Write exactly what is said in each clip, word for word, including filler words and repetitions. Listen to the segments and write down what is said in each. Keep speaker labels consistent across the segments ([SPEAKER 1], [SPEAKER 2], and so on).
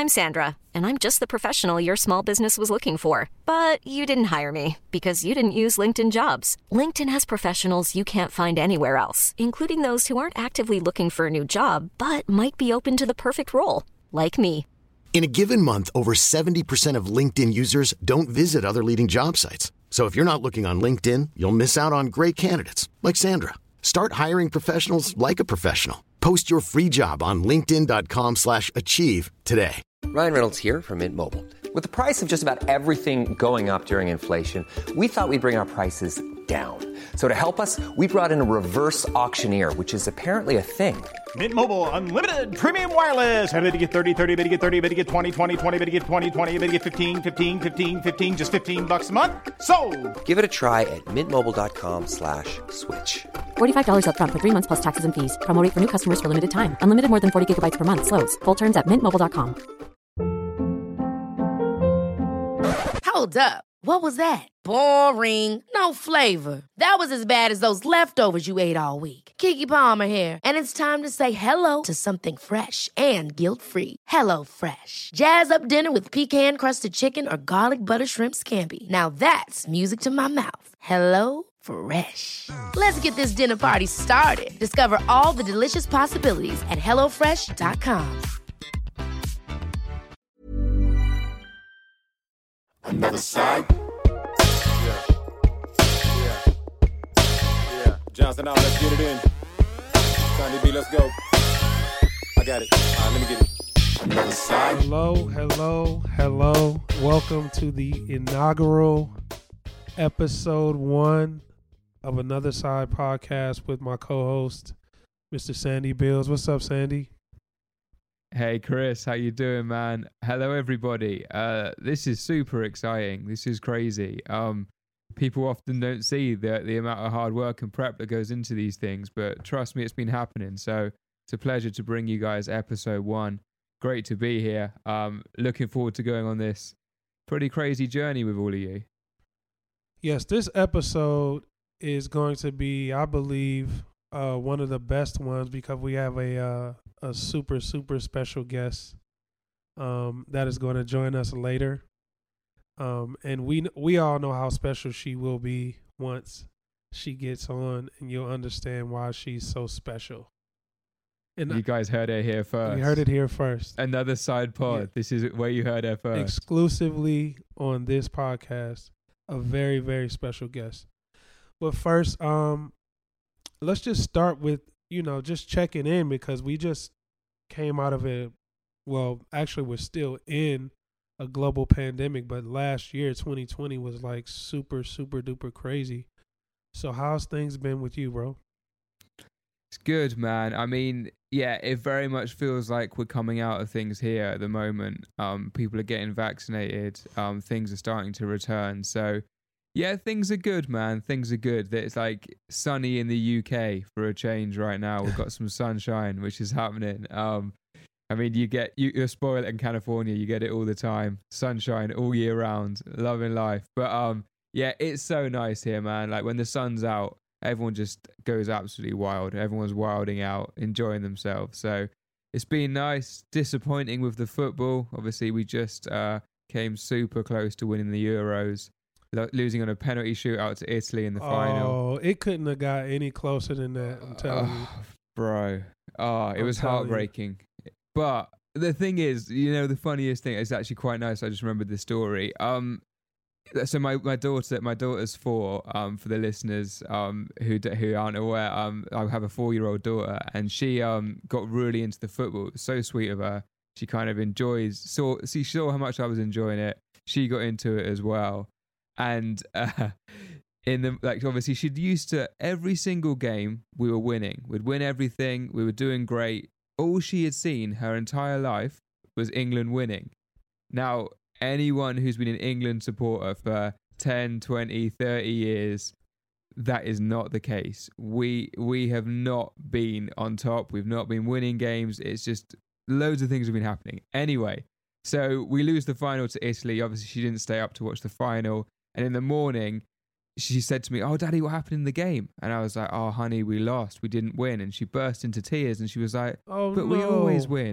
[SPEAKER 1] I'm Sandra, and I'm just the professional your small business was looking for. But you didn't hire me because you didn't use LinkedIn Jobs. LinkedIn has professionals you can't find anywhere else, including those who aren't actively looking for a new job, but might be open to the perfect role, like me.
[SPEAKER 2] In a given month, over seventy percent of LinkedIn users don't visit other leading job sites. So if you're not looking on LinkedIn, you'll miss out on great candidates like Sandra. Start hiring professionals like a professional. Post your free job on linkedin dot com slash achieve today.
[SPEAKER 3] Ryan Reynolds here from Mint Mobile. With the price of just about everything going up during inflation, we thought we'd bring our prices down. So to help us, we brought in a reverse auctioneer, which is apparently a thing.
[SPEAKER 4] Mint Mobile Unlimited Premium Wireless. How to get thirty, thirty, how to get thirty, how to get twenty, twenty, twenty, how to get twenty, twenty, how to get fifteen, fifteen, fifteen, fifteen, just fifteen bucks a month? Sold!
[SPEAKER 3] Give it a try at mintmobile.com slash switch.
[SPEAKER 5] forty-five dollars up front for three months plus taxes and fees. Promo rate for new customers for limited time. Unlimited more than forty gigabytes per month. Slows full terms at mint mobile dot com.
[SPEAKER 6] Hold up. What was that? Boring. No flavor. That was as bad as those leftovers you ate all week. Keke Palmer here, and it's time to say hello to something fresh and guilt-free. Hello Fresh. Jazz up dinner with pecan-crusted chicken or garlic butter shrimp scampi. Now that's music to my mouth. Hello Fresh. Let's get this dinner party started. Discover all the delicious possibilities at hello fresh dot com.
[SPEAKER 7] Another side. Yeah. Yeah. Yeah. Johnson out, let's get it in. Sonny B, let's go. I got it. All right, let me get it. Another side.
[SPEAKER 8] Hello, hello, hello. Welcome to the inaugural episode one of Another Side podcast with my co-host, Mister Sandy Bills. What's up, Sandy?
[SPEAKER 9] Hey Chris, how you doing, man? Hello everybody. Uh, this is super exciting. This is crazy. Um, people often don't see the the amount of hard work and prep that goes into these things, but trust me, it's been happening. So it's a pleasure to bring you guys episode one. Great to be here. Um, looking forward to going on this pretty crazy journey with all of you.
[SPEAKER 8] Yes, this episode is going to be, I believe, uh, one of the best ones because we have a uh, a super, super special guest um, that is going to join us later. Um, and we we all know how special she will be once she gets on, and you'll understand why she's so special. And
[SPEAKER 9] you guys heard it here first.
[SPEAKER 8] We heard it here first.
[SPEAKER 9] Another Side pod. Yeah. This is where you heard it first.
[SPEAKER 8] Exclusively on this podcast, a very, very special guest. But first, um, let's just start with, you know, just checking in because we just came out of it. Well, actually, we're still in a global pandemic, but last year, twenty twenty, was like super, super duper crazy. So how's things been with you, bro?
[SPEAKER 9] It's good, man. I mean, yeah, it very much feels like we're coming out of things here at the moment. Um, people are getting vaccinated. Um, things are starting to return. So, yeah, things are good, man. Things are good. It's like sunny in the U K for a change right now. We've got some sunshine, which is happening. Um, I mean, you get you, you're spoiled in California. You get it all the time. Sunshine all year round. Loving life. But um, yeah, it's so nice here, man. Like when the sun's out, everyone just goes absolutely wild. Everyone's wilding out, enjoying themselves. So it's been nice. Disappointing with the football. Obviously, we just uh, came super close to winning the Euros, lo- losing on a penalty shootout to Italy in the
[SPEAKER 8] oh,
[SPEAKER 9] final.
[SPEAKER 8] Oh, it couldn't have got any closer than that, I'm telling
[SPEAKER 9] oh,
[SPEAKER 8] you.
[SPEAKER 9] Bro. Oh, it
[SPEAKER 8] I'm
[SPEAKER 9] was heartbreaking. You. But the thing is, you know, the funniest thing, it's actually quite nice. I just remembered the story. Um, So my, my daughter, my daughter's four. Um, for the listeners, um, who who aren't aware, um, I have a four-year-old daughter, and she um got really into the football. It was so sweet of her. She kind of enjoys. Saw she saw how much I was enjoying it. She got into it as well, and uh, in the like obviously she'd used to every single game we were winning. We'd win everything. We were doing great. All she had seen her entire life was England winning. Now, anyone who's been an England supporter for ten, twenty, thirty years, that is not the case. We we have not been on top. We've not been winning games. It's just loads of things have been happening. Anyway, so we lose the final to Italy. Obviously, she didn't stay up to watch the final. And in the morning, she said to me, "Oh, Daddy, what happened in the game?" And I was like, "Oh, honey, we lost. We didn't win." And she burst into tears and she was like,
[SPEAKER 8] "Oh,
[SPEAKER 9] but
[SPEAKER 8] no.
[SPEAKER 9] we always win."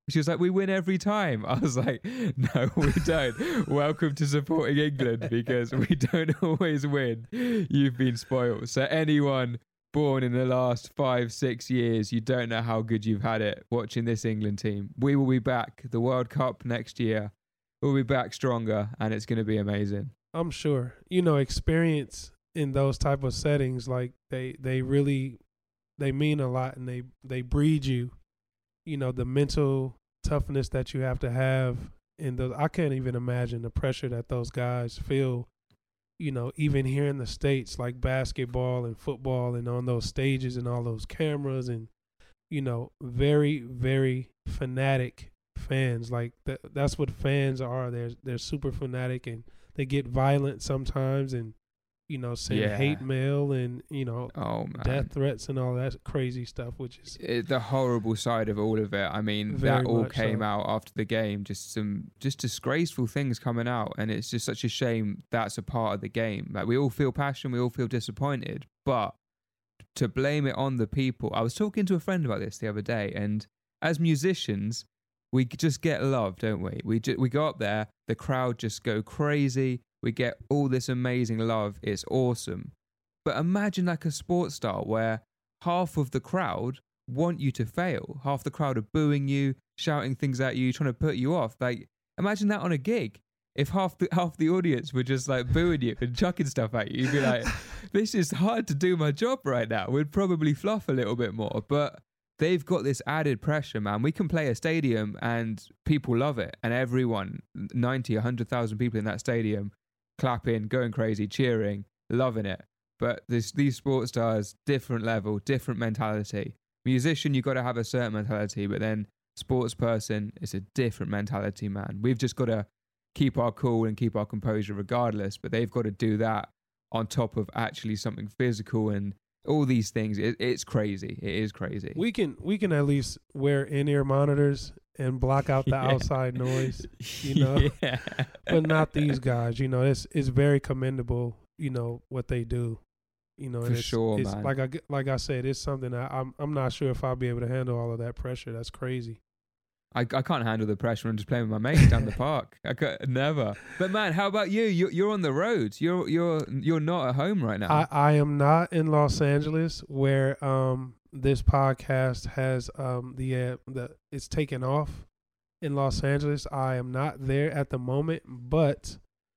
[SPEAKER 9] She was like, we win every time. I was like, no, we don't. Welcome to supporting England because we don't always win. You've been spoiled. So anyone born in the last five, six years, you don't know how good you've had it watching this England team. We will be back. The World Cup next year. We'll be back stronger and it's going to be amazing.
[SPEAKER 8] I'm sure. You know, experience in those type of settings, like they, they really, they mean a lot and they, they breed you, you know, the mental toughness that you have to have in those. I can't even imagine the pressure that those guys feel, you know, even here in the States, like basketball and football and on those stages and all those cameras and, you know, very, very fanatic fans. Like th- that's what fans are. They're, they're super fanatic and they get violent sometimes and, you know, send
[SPEAKER 9] Yeah.
[SPEAKER 8] hate mail and, you know,
[SPEAKER 9] Oh, man.
[SPEAKER 8] death threats and all that crazy stuff, which is
[SPEAKER 9] It, the horrible side of all of it. I mean,
[SPEAKER 8] Very
[SPEAKER 9] that all
[SPEAKER 8] much
[SPEAKER 9] came
[SPEAKER 8] so.
[SPEAKER 9] out after the game. Just some, just disgraceful things coming out, and it's just such a shame that's a part of the game. Like we all feel passion, we all feel disappointed, but to blame it on the people. I was talking to a friend about this the other day, and as musicians, we just get love, don't we? We ju- we go up there, the crowd just go crazy. We get all this amazing love. It's awesome. But imagine like a sports star where half of the crowd want you to fail. Half the crowd are booing you, shouting things at you, trying to put you off. Like, imagine that on a gig. If half the half the audience were just like booing you and chucking stuff at you, you'd be like, this is hard to do my job right now. We'd probably fluff a little bit more. But they've got this added pressure, man. We can play a stadium and people love it. And everyone, ninety, one hundred thousand people in that stadium, clapping, going crazy, cheering, loving it. But this, these sports stars, different level, different mentality. Musician, you've got to have a certain mentality, but then sports person, it's a different mentality, man. We've just got to keep our cool and keep our composure regardless, but they've got to do that on top of actually something physical and all these things. It, it's crazy. It is crazy.
[SPEAKER 8] we can we can at least wear in-ear monitors and block out the
[SPEAKER 9] Yeah.
[SPEAKER 8] outside noise, you know.
[SPEAKER 9] Yeah.
[SPEAKER 8] But not these guys. You know, it's it's very commendable. You know what they do. You know,
[SPEAKER 9] For
[SPEAKER 8] and it's,
[SPEAKER 9] sure,
[SPEAKER 8] it's
[SPEAKER 9] man.
[SPEAKER 8] like I g- like I said, it's something that I'm I'm not sure if I'll be able to handle all of that pressure. That's crazy.
[SPEAKER 9] I, I can't handle the pressure. I'm just playing with my mates down the park. I could never. But man, how about you? You're, you're on the road. You're you're you're not at home right now.
[SPEAKER 8] I, I am not in Los Angeles where um this podcast has um the uh, the it's taken off in Los Angeles. I am not there at the moment, but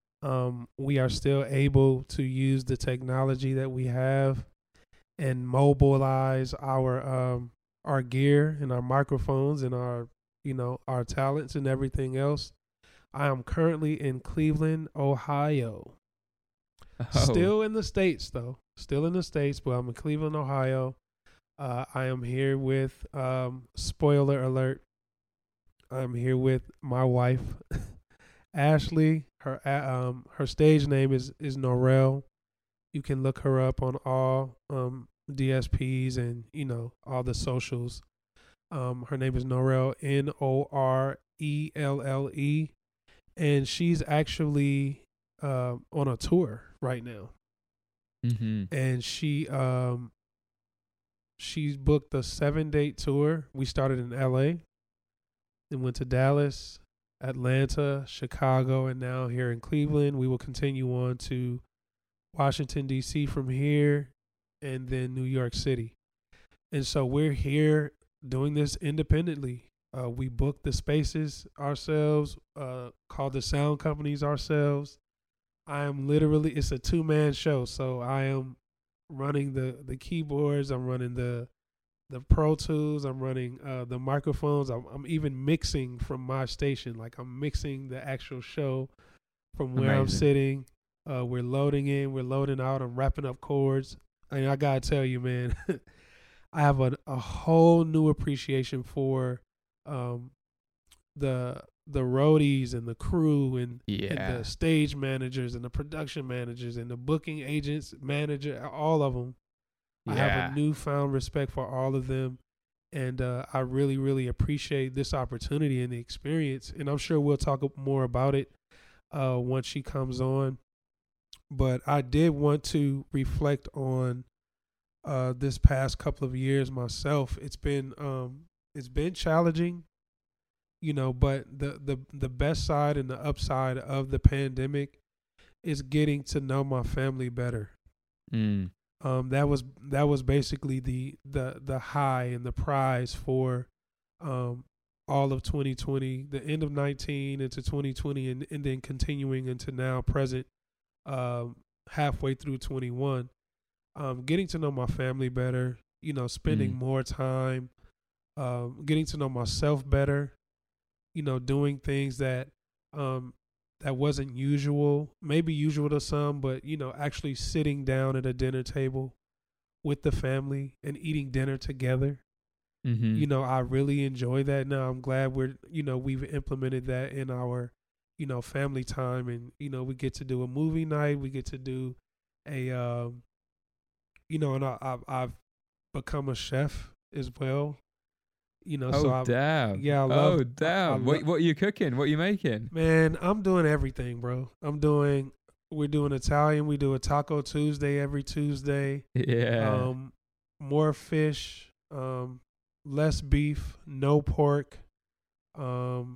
[SPEAKER 8] um we are still able to use the technology that we have and mobilize our um our gear and our microphones and our you know our talents and everything else. I am currently in Cleveland, Ohio.
[SPEAKER 9] Oh.
[SPEAKER 8] Still in the States, though. Still in the States, but I'm in Cleveland, Ohio. Uh, I am here with, um, spoiler alert, I'm here with my wife, Ashley. Her uh, um her stage name is, is Norel. You can look her up on all um, D S Ps and, you know, all the socials. Um, her name is Norel, N O R E L L E. And she's actually uh, on a tour right now.
[SPEAKER 9] Mm-hmm.
[SPEAKER 8] And she um she's booked a seven date tour. We started in L A, then went to Dallas, Atlanta, Chicago, and now here in Cleveland. We will continue on to Washington, D C from here, and then New York City. And so we're here doing this independently. Uh, we booked the spaces ourselves, uh, called the sound companies ourselves. I am literally, it's a two-man show, so I am running the, the keyboards, I'm running the the Pro Tools, I'm running uh, the microphones, I'm, I'm even mixing from my station, like I'm mixing the actual show from where I'm
[SPEAKER 9] Amazing.
[SPEAKER 8] sitting. Uh, we're loading in, we're loading out, I'm wrapping up chords. And I gotta tell you, man, I have a, a whole new appreciation for um, the the roadies and the crew and,
[SPEAKER 9] Yeah.
[SPEAKER 8] and the stage managers and the production managers and the booking agents, manager, all of them. I have
[SPEAKER 9] Yeah.
[SPEAKER 8] a newfound respect for all of them. And uh, I really, really appreciate this opportunity and the experience. And I'm sure we'll talk more about it uh, once she comes on. But I did want to reflect on uh, this past couple of years myself. It's been um, it's been challenging. you know, but the, the, the best side and the upside of the pandemic is getting to know my family better.
[SPEAKER 9] Mm.
[SPEAKER 8] Um, that was that was basically the the the high and the prize for um, all of twenty twenty, the end of nineteen into twenty twenty, and, and then continuing into now present, um, halfway through twenty-one. Um, getting to know my family better, you know, spending
[SPEAKER 9] Mm.
[SPEAKER 8] more time, um, getting to know myself better, you know, doing things that um, that wasn't usual, maybe usual to some, but, you know, actually sitting down at a dinner table with the family and eating dinner together.
[SPEAKER 9] Mm-hmm.
[SPEAKER 8] You know, I really enjoy that now. I'm glad we're, you know, we've implemented that in our, you know, family time. And, you know, we get to do a movie night. We get to do a, um, you know, and I, I've, I've become a chef as well. You know,
[SPEAKER 9] oh,
[SPEAKER 8] so I,
[SPEAKER 9] damn.
[SPEAKER 8] yeah, I love,
[SPEAKER 9] oh, damn.
[SPEAKER 8] I, I
[SPEAKER 9] what,
[SPEAKER 8] lo-
[SPEAKER 9] what are you cooking? What are you making?
[SPEAKER 8] Man, I'm doing everything, bro. I'm doing, we're doing Italian. We do a Taco Tuesday every Tuesday.
[SPEAKER 9] Yeah.
[SPEAKER 8] Um, more fish, um, less beef, no pork. Um,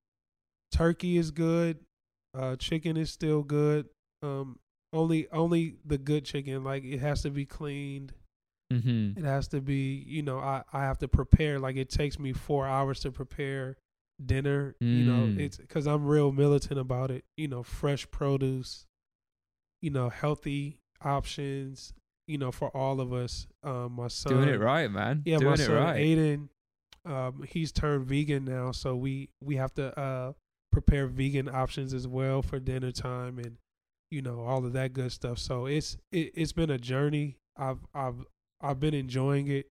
[SPEAKER 8] turkey is good. Uh, chicken is still good. Um, only, only the good chicken. Like, it has to be cleaned.
[SPEAKER 9] Mm-hmm.
[SPEAKER 8] It has to be, you know, I, I have to prepare. Like, it takes me four hours to prepare dinner.
[SPEAKER 9] Mm.
[SPEAKER 8] You know, it's because I'm real militant about it. You know, fresh produce, you know, healthy options, you know, for all of us. Um, my son.
[SPEAKER 9] Doing it right, man.
[SPEAKER 8] Yeah,
[SPEAKER 9] Doing
[SPEAKER 8] my
[SPEAKER 9] it
[SPEAKER 8] son,
[SPEAKER 9] right.
[SPEAKER 8] Aiden, um, he's turned vegan now. So we, we have to uh, prepare vegan options as well for dinner time and, you know, all of that good stuff. So it's it, it's been a journey. I've I've I've been enjoying it.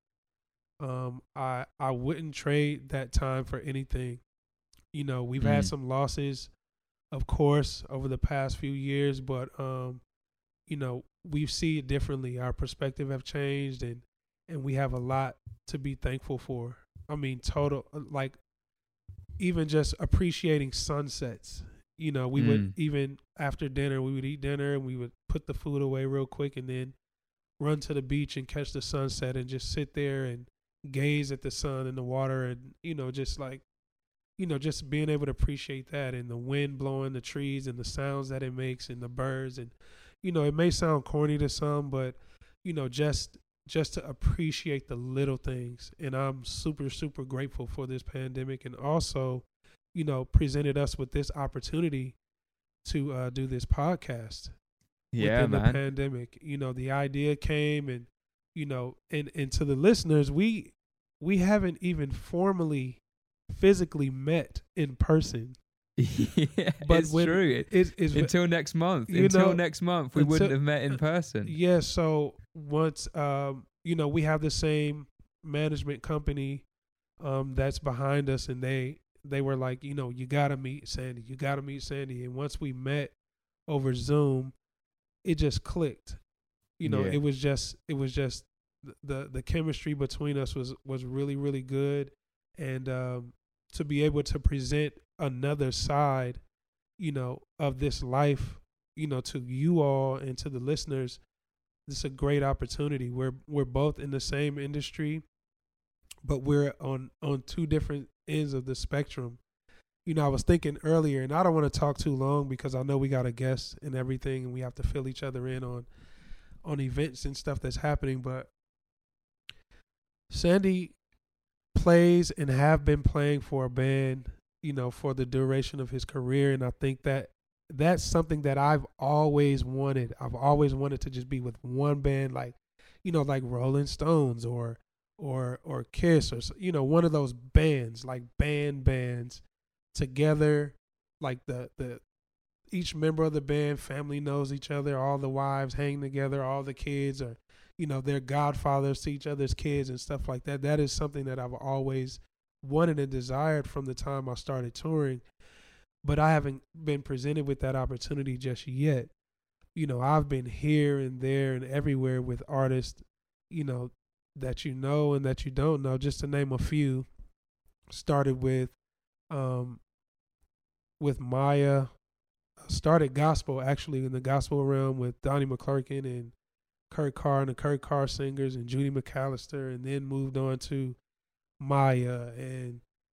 [SPEAKER 8] Um, I I wouldn't trade that time for anything. You know, we've had
[SPEAKER 9] Mm.
[SPEAKER 8] some losses, of course, over the past few years, but um, you know, we see it differently. Our perspective have changed, and and we have a lot to be thankful for. I mean, total like even just appreciating sunsets. You know, we
[SPEAKER 9] Mm.
[SPEAKER 8] would even after dinner, we would eat dinner and we would put the food away real quick and then run to the beach and catch the sunset and just sit there and gaze at the sun and the water and, you know, just like, you know, just being able to appreciate that and the wind blowing the trees and the sounds that it makes and the birds. And, you know, it may sound corny to some, but, you know, just just to appreciate the little things. And I'm super, super grateful for this pandemic, and also, you know, presented us with this opportunity to uh, do this podcast.
[SPEAKER 9] Yeah,
[SPEAKER 8] within
[SPEAKER 9] man.
[SPEAKER 8] the pandemic. You know, the idea came, and, you know, and, and to the listeners, we we haven't even formally physically met in person.
[SPEAKER 9] yeah,
[SPEAKER 8] But
[SPEAKER 9] it's
[SPEAKER 8] when
[SPEAKER 9] true. It,
[SPEAKER 8] It, it's,
[SPEAKER 9] until next month.
[SPEAKER 8] you
[SPEAKER 9] Until
[SPEAKER 8] know,
[SPEAKER 9] next month, we
[SPEAKER 8] until-
[SPEAKER 9] wouldn't have met in person.
[SPEAKER 8] yeah, so once, um, you know, we have the same management company um, that's behind us, and they they were like, you know, you got to meet Sandy. You got to meet Sandy. And once we met over Zoom, it just clicked. You know,
[SPEAKER 9] Yeah.
[SPEAKER 8] it was just it was just the the chemistry between us was was really, really good. And um, to be able to present another side, you know, of this life, you know, to you all and to the listeners, it's a great opportunity. We're we're both in the same industry, but we're on on two different ends of the spectrum. You know, I was thinking earlier, and I don't want to talk too long because I know we got a guest and everything, and we have to fill each other in on on events and stuff that's happening. But Sandy plays and have been playing for a band, you know, for the duration of his career, and I think that that's something that I've always wanted. I've always wanted to just be with one band, like, you know, like Rolling Stones or or or Kiss, or, you know, one of those bands, like band bands together, like the the each member of the band family knows each other, all the wives hang together, all the kids are, you know, they're godfathers to each other's kids and stuff like that. That is something that I've always wanted and desired from the time I started touring, but I haven't been presented with that opportunity just yet. You know, I've been here and there and everywhere with artists, you know, that you know and that you don't know, just to name a few. Started with um with Maya, started gospel actually in the gospel realm with Donnie McClurkin and Kurt Carr and the Kurt Carr Singers and Judy McAllister, and then moved on to Maya and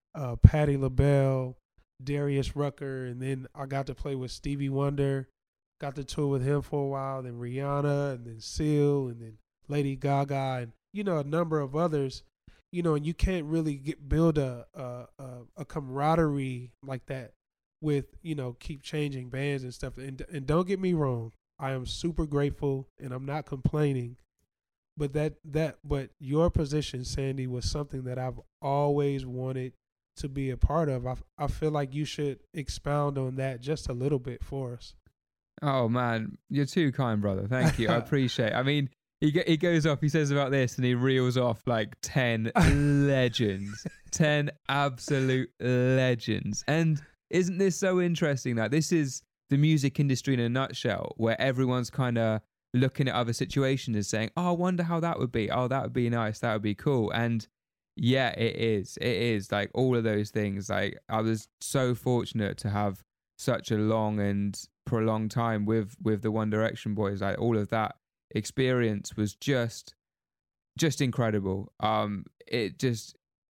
[SPEAKER 8] uh, Patti LaBelle, Darius Rucker, and then I got to play with Stevie Wonder. Got to tour with him for a while, then Rihanna, and then Seal, and then Lady Gaga, and you know a number of others. You know, and you can't really get build a a, a, a camaraderie like that with you know keep changing bands and stuff. And and don't get me wrong, I am super grateful, and I'm not complaining. But that that but your position, Sandy, was something that I've always wanted to be a part of. I I feel like you should expound on that just a little bit for us.
[SPEAKER 9] Oh man, you're too kind, brother. Thank you. I appreciate it. I mean, he he goes off, he says about this, and he reels off like ten legends, ten absolute legends. And isn't this so interesting? Like, this is the music industry in a nutshell, where everyone's kind of looking at other situations and saying, "Oh, I wonder how that would be. Oh, that would be nice. That would be cool." And yeah, it is. It is like all of those things. Like, I was so fortunate to have such a long and prolonged time with with the One Direction boys. Like, all of that experience was just just incredible. Um it just,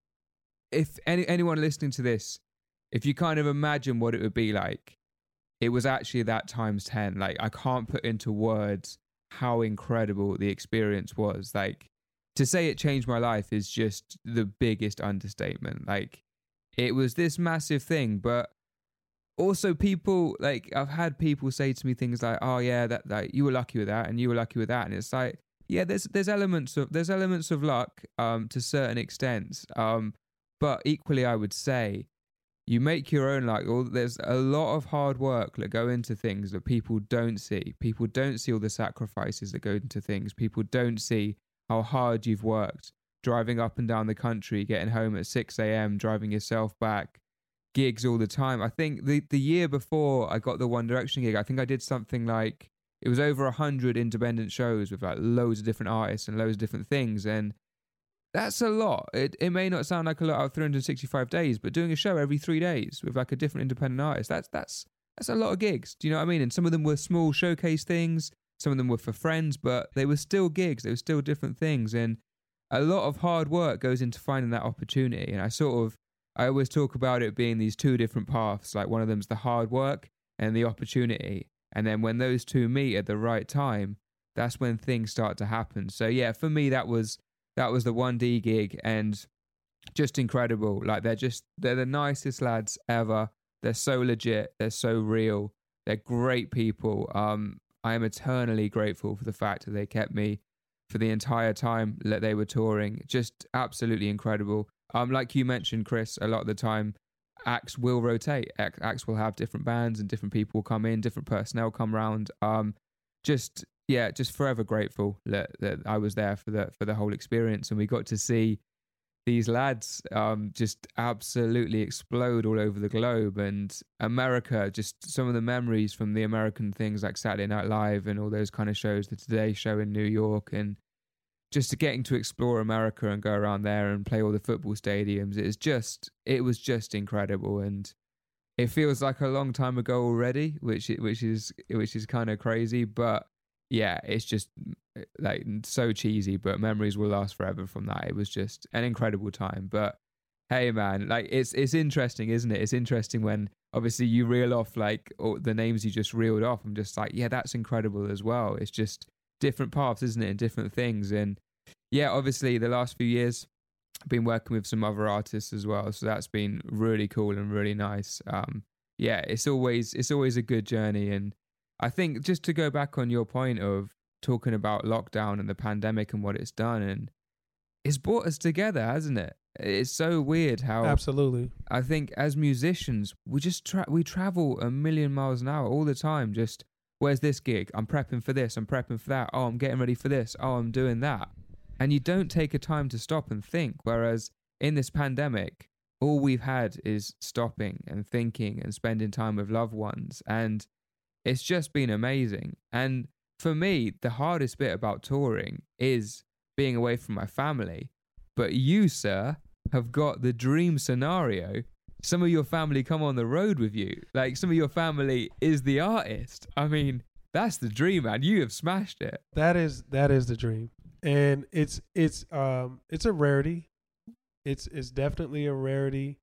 [SPEAKER 9] if any anyone listening to this, if you kind of imagine what it would be like, it was actually that times ten. Like, I can't put into words how incredible the experience was. Like, to say it changed my life is just the biggest understatement. Like, it was this massive thing. But also, people, like, I've had people say to me things like, "Oh yeah, that like you were lucky with that, and you were lucky with that," and it's like, yeah, there's there's elements of there's elements of luck, um, to certain extents, um, but equally, I would say, you make your own luck. Or there's a lot of hard work that go into things that people don't see. People don't see all the sacrifices that go into things. People don't see how hard you've worked, driving up and down the country, getting home at six a.m., driving yourself back. Gigs all the time. I think the the year before I got the One Direction gig, I think I did something like, it was over a hundred independent shows with like loads of different artists and loads of different things, and that's a lot. It it may not sound like a lot out of three hundred sixty-five days, but doing a show every three days with like a different independent artist, that's that's that's a lot of gigs. Do you know what I mean? And some of them were small showcase things, some of them were for friends, but they were still gigs. They were still different things, and a lot of hard work goes into finding that opportunity. And I sort of I always talk about it being these two different paths. Like, one of them's the hard work and the opportunity. And then when those two meet at the right time, that's when things start to happen. So yeah, for me, that was, that was the one D gig, and just incredible. Like, they're just, they're the nicest lads ever. They're so legit. They're so real. They're great people. Um, I am eternally grateful for the fact that they kept me for the entire time that they were touring. Just absolutely incredible. Um, like you mentioned, Chris, a lot of the time, acts will rotate. Acts will have different bands, and different people will come in, different personnel come round. Um, just yeah, just forever grateful that, that I was there for the for the whole experience, and we got to see these lads um, just absolutely explode all over the globe. And America, just some of the memories from the American things like Saturday Night Live and all those kind of shows, the Today Show in New York, and just getting to explore America and go around there and play all the football stadiums. It is just, it was just incredible. And it feels like a long time ago already, which which is which is kind of crazy. But yeah, it's just like so cheesy, but memories will last forever from that. It was just an incredible time. But hey, man, like it's it's interesting, isn't it? It's interesting when obviously you reel off like all the names you just reeled off. I'm just like, yeah, that's incredible as well. It's just different paths, isn't it, and different things. And yeah, obviously the last few years I've been working with some other artists as well, so that's been really cool and really nice. Um, yeah, it's always it's always a good journey. And I think just to go back on your point of talking about lockdown and the pandemic and what it's done, and it's brought us together, hasn't it? It's so weird how
[SPEAKER 8] absolutely.
[SPEAKER 9] I think as musicians, we just tra- we travel a million miles an hour all the time. Just, where's this gig? I'm prepping for this. I'm prepping for that. Oh, I'm getting ready for this. Oh, I'm doing that. And you don't take a time to stop and think. Whereas in this pandemic, all we've had is stopping and thinking and spending time with loved ones. And it's just been amazing. And for me, the hardest bit about touring is being away from my family. But you, sir, have got the dream scenario. Some of your family come on the road with you. Like, some of your family is the artist. I mean, that's the dream, man. You have smashed it.
[SPEAKER 8] That is that is the dream. And it's it's um it's a rarity. It's it's definitely a rarity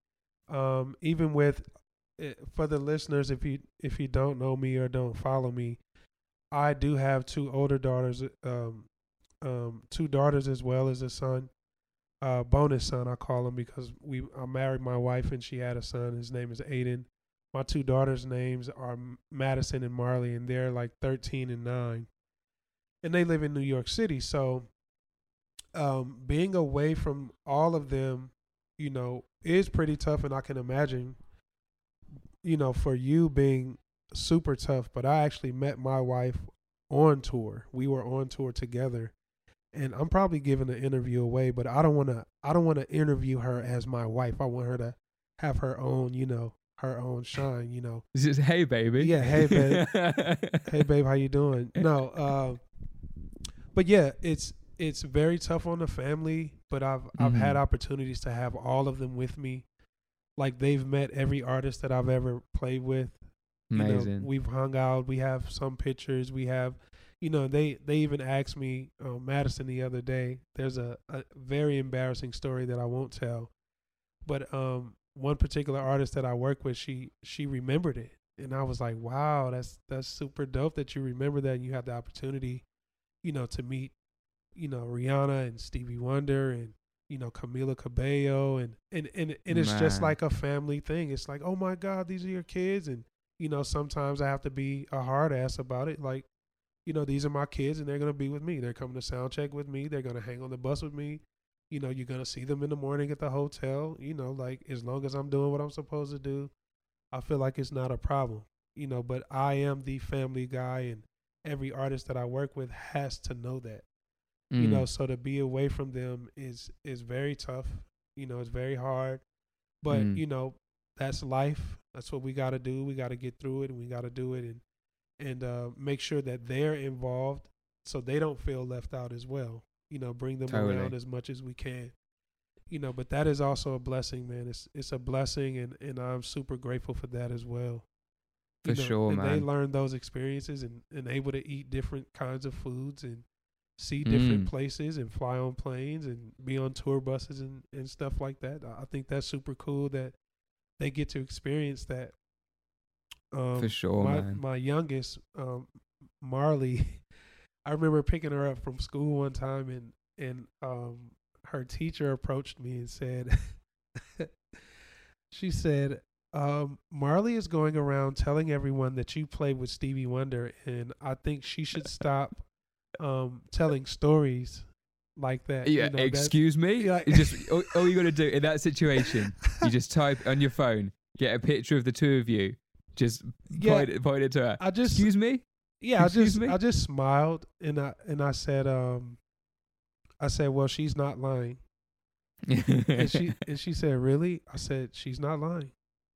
[SPEAKER 8] Um, even with for the listeners, if you if you don't know me or don't follow me, I do have two older daughters, um, um, two daughters as well as a son, uh, bonus son I call him because we I married my wife and she had a son. His name is Aiden. My two daughters' names are Madison and Marley, and they're like thirteen and nine, and they live in New York City. So, um, being away from all of them, you know, is pretty tough, and I can imagine, you know, for you being super tough. But I actually met my wife on tour. We were on tour together, and I'm probably giving the interview away, but I don't want to. I don't want to interview her as my wife. I want her to have her own, you know, her own shine. You know,
[SPEAKER 9] this is hey baby.
[SPEAKER 8] Yeah, hey babe. Hey babe, how you doing? No, uh, but yeah, it's it's very tough on the family. But I've mm-hmm. I've had opportunities to have all of them with me. Like they've met every artist that I've ever played with.
[SPEAKER 9] Amazing.
[SPEAKER 8] You know, we've hung out. We have some pictures. We have, you know, they, they even asked me, uh, Madison the other day, there's a, a very embarrassing story that I won't tell. But um, one particular artist that I work with, she she remembered it. And I was like, wow, that's that's super dope that you remember that and you have the opportunity, you know, to meet, you know, Rihanna and Stevie Wonder and, you know, Camila Cabello. And, and, and, and it's Man. just like a family thing. It's like, oh, my God, these are your kids. And, you know, sometimes I have to be a hard ass about it. Like, you know, these are my kids and they're going to be with me. They're coming to sound check with me. They're going to hang on the bus with me. You know, you're going to see them in the morning at the hotel. You know, like as long as I'm doing what I'm supposed to do, I feel like it's not a problem. You know, but I am the family guy and every artist that I work with has to know that. Mm. You know, so to be away from them is is very tough. You know, it's very hard. But, mm. you know, that's life. That's what we got to do. We got to get through it, and we got to do it and and uh, make sure that they're involved so they don't feel left out as well. You know, bring them totally. around as much as we can. You know, but that is also a blessing, man. It's it's a blessing, and, and I'm super grateful for that as well. You
[SPEAKER 9] for
[SPEAKER 8] know,
[SPEAKER 9] sure,
[SPEAKER 8] and
[SPEAKER 9] man.
[SPEAKER 8] they learn those experiences and, and able to eat different kinds of foods and see different mm. places and fly on planes and be on tour buses and, and stuff like that. I think that's super cool that they get to experience that. Um,
[SPEAKER 9] For sure,
[SPEAKER 8] my,
[SPEAKER 9] man.
[SPEAKER 8] My youngest, um, Marley, I remember picking her up from school one time, and and um, her teacher approached me and said, she said, um, Marley is going around telling everyone that you play with Stevie Wonder, and I think she should stop um, telling stories like that.
[SPEAKER 9] Yeah,
[SPEAKER 8] you know,
[SPEAKER 9] excuse me?
[SPEAKER 8] Yeah.
[SPEAKER 9] You just all, all you got to do in that situation, you just type on your phone, get a picture of the two of you, just
[SPEAKER 8] yeah,
[SPEAKER 9] point, it, point it to her.
[SPEAKER 8] I just,
[SPEAKER 9] excuse me?
[SPEAKER 8] Yeah,
[SPEAKER 9] excuse
[SPEAKER 8] I just
[SPEAKER 9] me?
[SPEAKER 8] I just smiled and I and I said, um, I said, well, she's not lying. and she and she said, really? I said, she's not lying.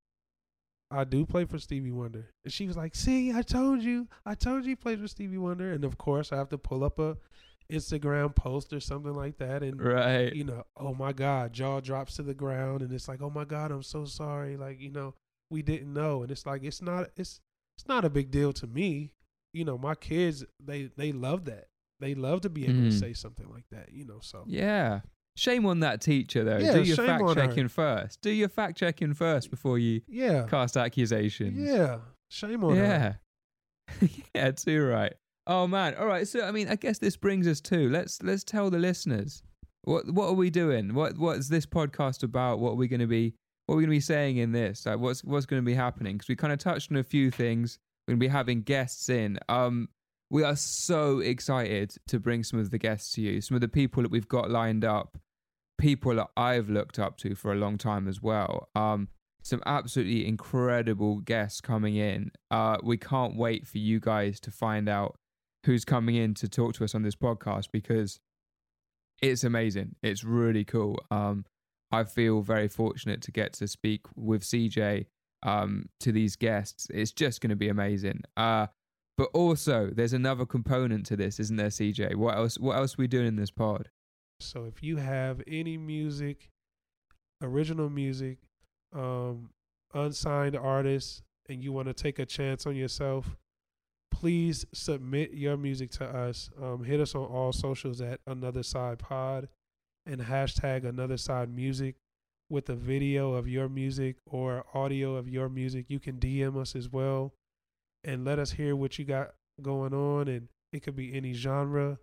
[SPEAKER 8] I do play for Stevie Wonder. And she was like, see, I told you. I told you he plays with Stevie Wonder. And of course, I have to pull up a Instagram post or something like that. And,
[SPEAKER 9] right.
[SPEAKER 8] you know, oh my God, jaw drops to the ground. And it's like, oh my God, I'm so sorry. Like, you know, we didn't know. And it's like, it's not, it's, it's not a big deal to me. You know, my kids, they, they love that. They love to be able mm. to say something like that, you know, so.
[SPEAKER 9] Yeah. Shame on that teacher, though.
[SPEAKER 8] Yeah,
[SPEAKER 9] Do your
[SPEAKER 8] shame
[SPEAKER 9] fact
[SPEAKER 8] on
[SPEAKER 9] checking
[SPEAKER 8] her.
[SPEAKER 9] first. Do your fact checking first before you
[SPEAKER 8] yeah.
[SPEAKER 9] cast accusations.
[SPEAKER 8] Yeah. Shame on
[SPEAKER 9] yeah.
[SPEAKER 8] her.
[SPEAKER 9] Yeah, too right. Oh man. All right. So I mean, I guess this brings us to let's let's tell the listeners what what are we doing? What what is this podcast about? What are we going to be what are we going to be saying in this? Like what's what's going to be happening? Because we kind of touched on a few things. We're going to be having guests in. Um, we are so excited to bring some of the guests to you. Some of the people that we've got lined up. People that I've looked up to for a long time as well. Um, some absolutely incredible guests coming in. Uh, we can't wait for you guys to find out who's coming in to talk to us on this podcast because it's amazing. It's really cool. Um, I feel very fortunate to get to speak with C J um, to these guests. It's just going to be amazing. Uh, but also, there's another component to this, isn't there, C J? What else? What else are we doing in this pod?
[SPEAKER 8] So if you have any music, original music, um, unsigned artists, and you want to take a chance on yourself, please submit your music to us. Um, hit us on all socials at Another Side Pod and hashtag Another Side Music. with a video of your music or audio of your music, you can D M us as well and let us hear what you got going on. And it could be any genre,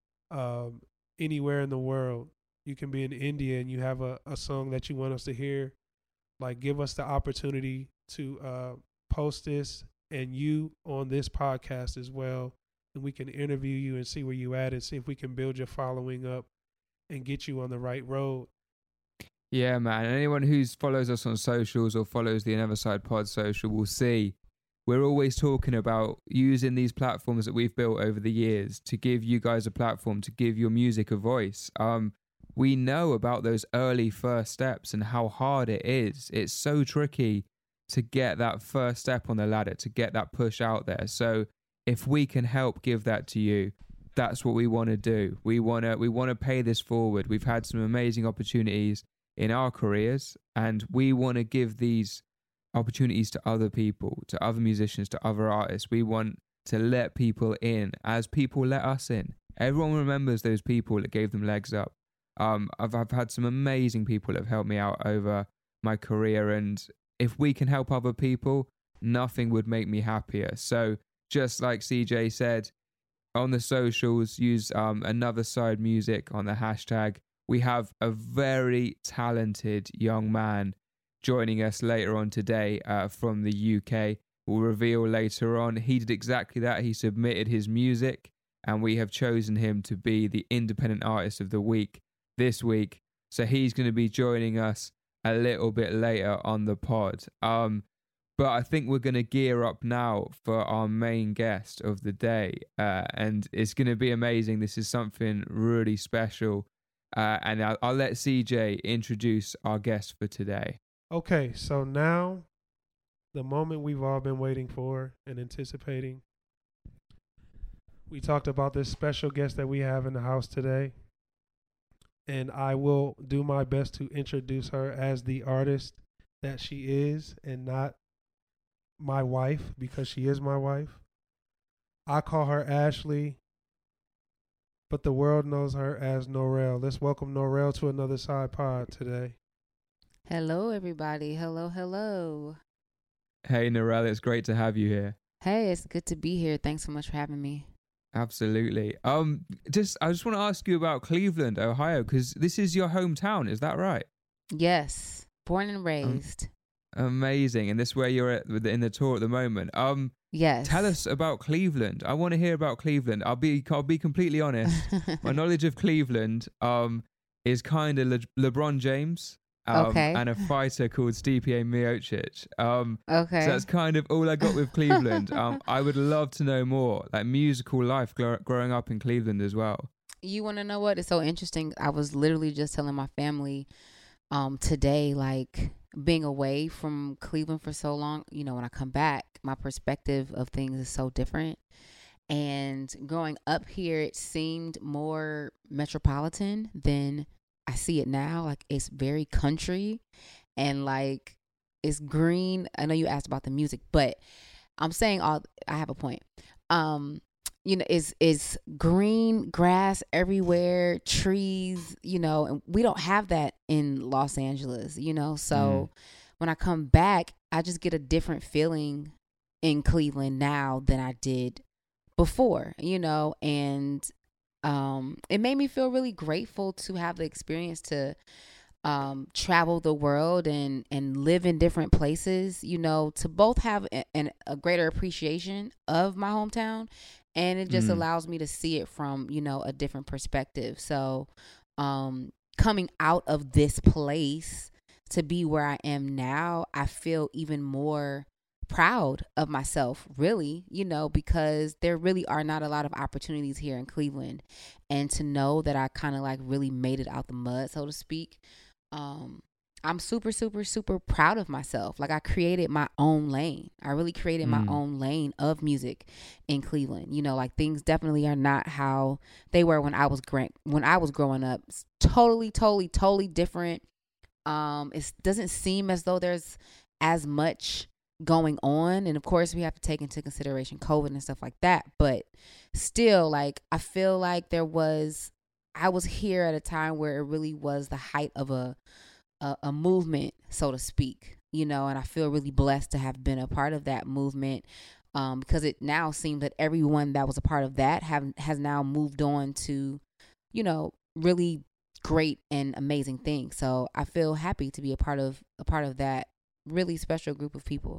[SPEAKER 8] um, anywhere in the world. You can be in India and you have a, a song that you want us to hear. Like, give us the opportunity to uh, post this and you on this podcast as well. And we can interview you and see where you at and see if we can build your following up and get you on the right road.
[SPEAKER 9] Yeah, man. And anyone who follows us on socials or follows the Another Side Pod social will see we're always talking about using these platforms that we've built over the years to give you guys a platform, to give your music a voice. Um, we know about those early first steps and how hard it is. It's so tricky to get that first step on the ladder, to get that push out there. So if we can help give that to you, that's what we want to do. We want to we want to pay this forward. We've had some amazing opportunities in our careers, and we want to give these opportunities to other people, to other musicians, to other artists. We want to let people in as people let us in. Everyone remembers those people that gave them legs up. Um, I've, I've had some amazing people that have helped me out over my career, and if we can help other people, nothing would make me happier. So just like C J said, on the socials, use um, Another Side Music on the hashtag. We have a very talented young man joining us later on today uh, from the U K. We'll reveal later on. He did exactly that. He submitted his music, and we have chosen him to be the Independent Artist of the Week this week. So he's going to be joining us a little bit later on the pod. Um, but I think we're going to gear up now for our main guest of the day, uh, and it's going to be amazing. This is something really special, uh, and I'll, I'll let C J introduce our guest for today.
[SPEAKER 8] Okay, so now the moment we've all been waiting for and anticipating. We talked about this special guest that we have in the house today, and I will do my best to introduce her as the artist that she is and not my wife, because she is my wife. I call her Ashley, but the world knows her as Norel. Let's welcome Norel to Another Side Pod today.
[SPEAKER 10] Hello, everybody. Hello, hello.
[SPEAKER 9] Hey, Norel, it's great to have you here.
[SPEAKER 10] Hey, it's good to be here. Thanks so much for having me.
[SPEAKER 9] Absolutely. Um, just I just want to ask you about Cleveland, Ohio, because this is your hometown. Is that right?
[SPEAKER 10] Yes, born and raised.
[SPEAKER 9] Um, amazing. And this is where you're at in the tour at the moment. Um,
[SPEAKER 10] yes.
[SPEAKER 9] Tell us about Cleveland. I want to hear about Cleveland. I'll be I'll be completely honest. My knowledge of Cleveland um is kind of Le- LeBron James. Um,
[SPEAKER 10] okay.
[SPEAKER 9] And a fighter called Stipe Miocic. Um,
[SPEAKER 10] okay.
[SPEAKER 9] So that's kind of all I got with Cleveland. um, I would love to know more, like musical life gl- growing up in Cleveland as well.
[SPEAKER 10] You want to know what? It's so interesting. I was literally just telling my family um, today, like being away from Cleveland for so long, you know, when I come back, my perspective of things is so different. And growing up here, it seemed more metropolitan than I see it now. Like, it's very country and like it's green. I know you asked about the music, but I'm saying all I have a point. Um, you know, is is green grass everywhere, trees, you know, and we don't have that in Los Angeles, you know. So mm. when I come back, I just get a different feeling in Cleveland now than I did before, you know, and Um, it made me feel really grateful to have the experience to um, travel the world and, and live in different places, you know, to both have a, an, a greater appreciation of my hometown. And it just mm. allows me to see it from, you know, a different perspective. So um, coming out of this place to be where I am now, I feel even more proud of myself, really, you know, because there really are not a lot of opportunities here in Cleveland, and to know that I kind of like really made it out the mud, so to speak. Um, I'm super, super, super proud of myself. Like, I created my own lane. I really created mm. my own lane of music in Cleveland. You know, like things definitely are not how they were when I was gra- when I was growing up. It's totally, totally, totally different. Um, it doesn't seem as though there's as much going on, and of course we have to take into consideration COVID and stuff like that, but still, like, I feel like there was I was here at a time where it really was the height of a a, a movement, so to speak, you know, and I feel really blessed to have been a part of that movement. Um, because it now seems that everyone that was a part of that have has now moved on to, you know, really great and amazing things. So I feel happy to be a part of a part of that really special group of people.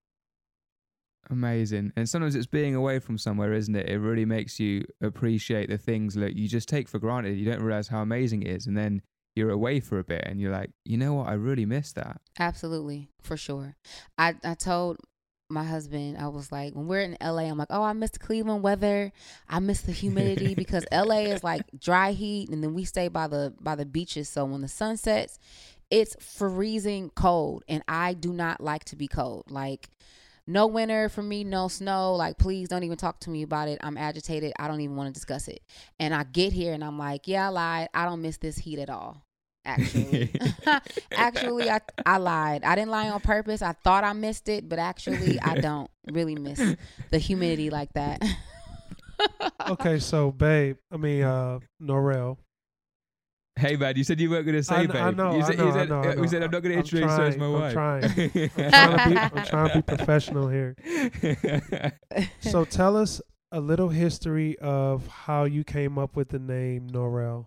[SPEAKER 9] Amazing. And sometimes it's being away from somewhere, isn't it? It really makes you appreciate the things that you just take for granted. You don't realize how amazing it is. And then you're away for a bit and you're like, you know what? I really miss that.
[SPEAKER 10] Absolutely. For sure. I, I told my husband, I was like, when we're in L A, I'm like, oh, I miss the Cleveland weather. I miss the humidity because L A is like dry heat, and then we stay by the by the beaches. So when the sun sets, it's freezing cold, and I do not like to be cold. Like, no winter for me, no snow. Like, please don't even talk to me about it. I'm agitated. I don't even want to discuss it. And I get here and I'm like, yeah, I lied. I don't miss this heat at all. Actually, actually, I, I lied. I didn't lie on purpose. I thought I missed it, but actually I don't really miss the humidity like that.
[SPEAKER 8] Okay, so babe, I mean, uh, Norel.
[SPEAKER 9] Hey man, you said you weren't going to say
[SPEAKER 8] I,
[SPEAKER 9] babe.
[SPEAKER 8] I know,
[SPEAKER 9] you said,
[SPEAKER 8] I know,
[SPEAKER 9] you said,
[SPEAKER 8] I know, I know.
[SPEAKER 9] You said I'm not going to
[SPEAKER 8] I'm
[SPEAKER 9] introduce her as my
[SPEAKER 8] trying,
[SPEAKER 9] wife.
[SPEAKER 8] I'm trying. I'm trying to be, I'm trying to be professional here. So tell us a little history of how you came up with the name Norel.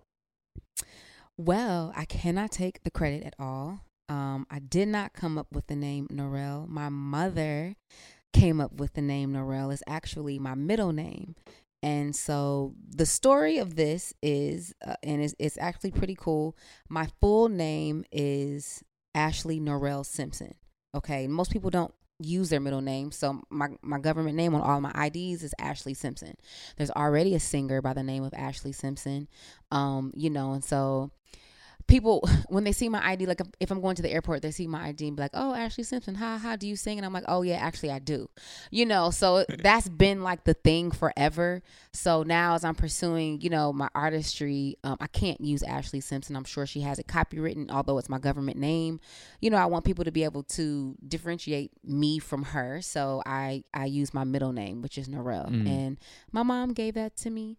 [SPEAKER 10] Well, I cannot take the credit at all. Um, I did not come up with the name Norel. My mother came up with the name Norel. It's actually my middle name. And so the story of this is, uh, and it's, it's actually pretty cool. My full name is Ashley Norel Simpson. Okay. Most people don't use their middle name. So my, my government name on all my I Ds is Ashley Simpson. There's already a singer by the name of Ashley Simpson. Um, you know, and so people, when they see my I D, like if, if I'm going to the airport, they see my I D and be like, oh, Ashley Simpson, ha, ha, do you sing? And I'm like, oh yeah, actually I do, you know, so that's been like the thing forever. So now as I'm pursuing, you know, my artistry, um, I can't use Ashley Simpson. I'm sure she has it copywritten, although it's my government name. You know, I want people to be able to differentiate me from her. So I, I use my middle name, which is Norel. Mm. And my mom gave that to me.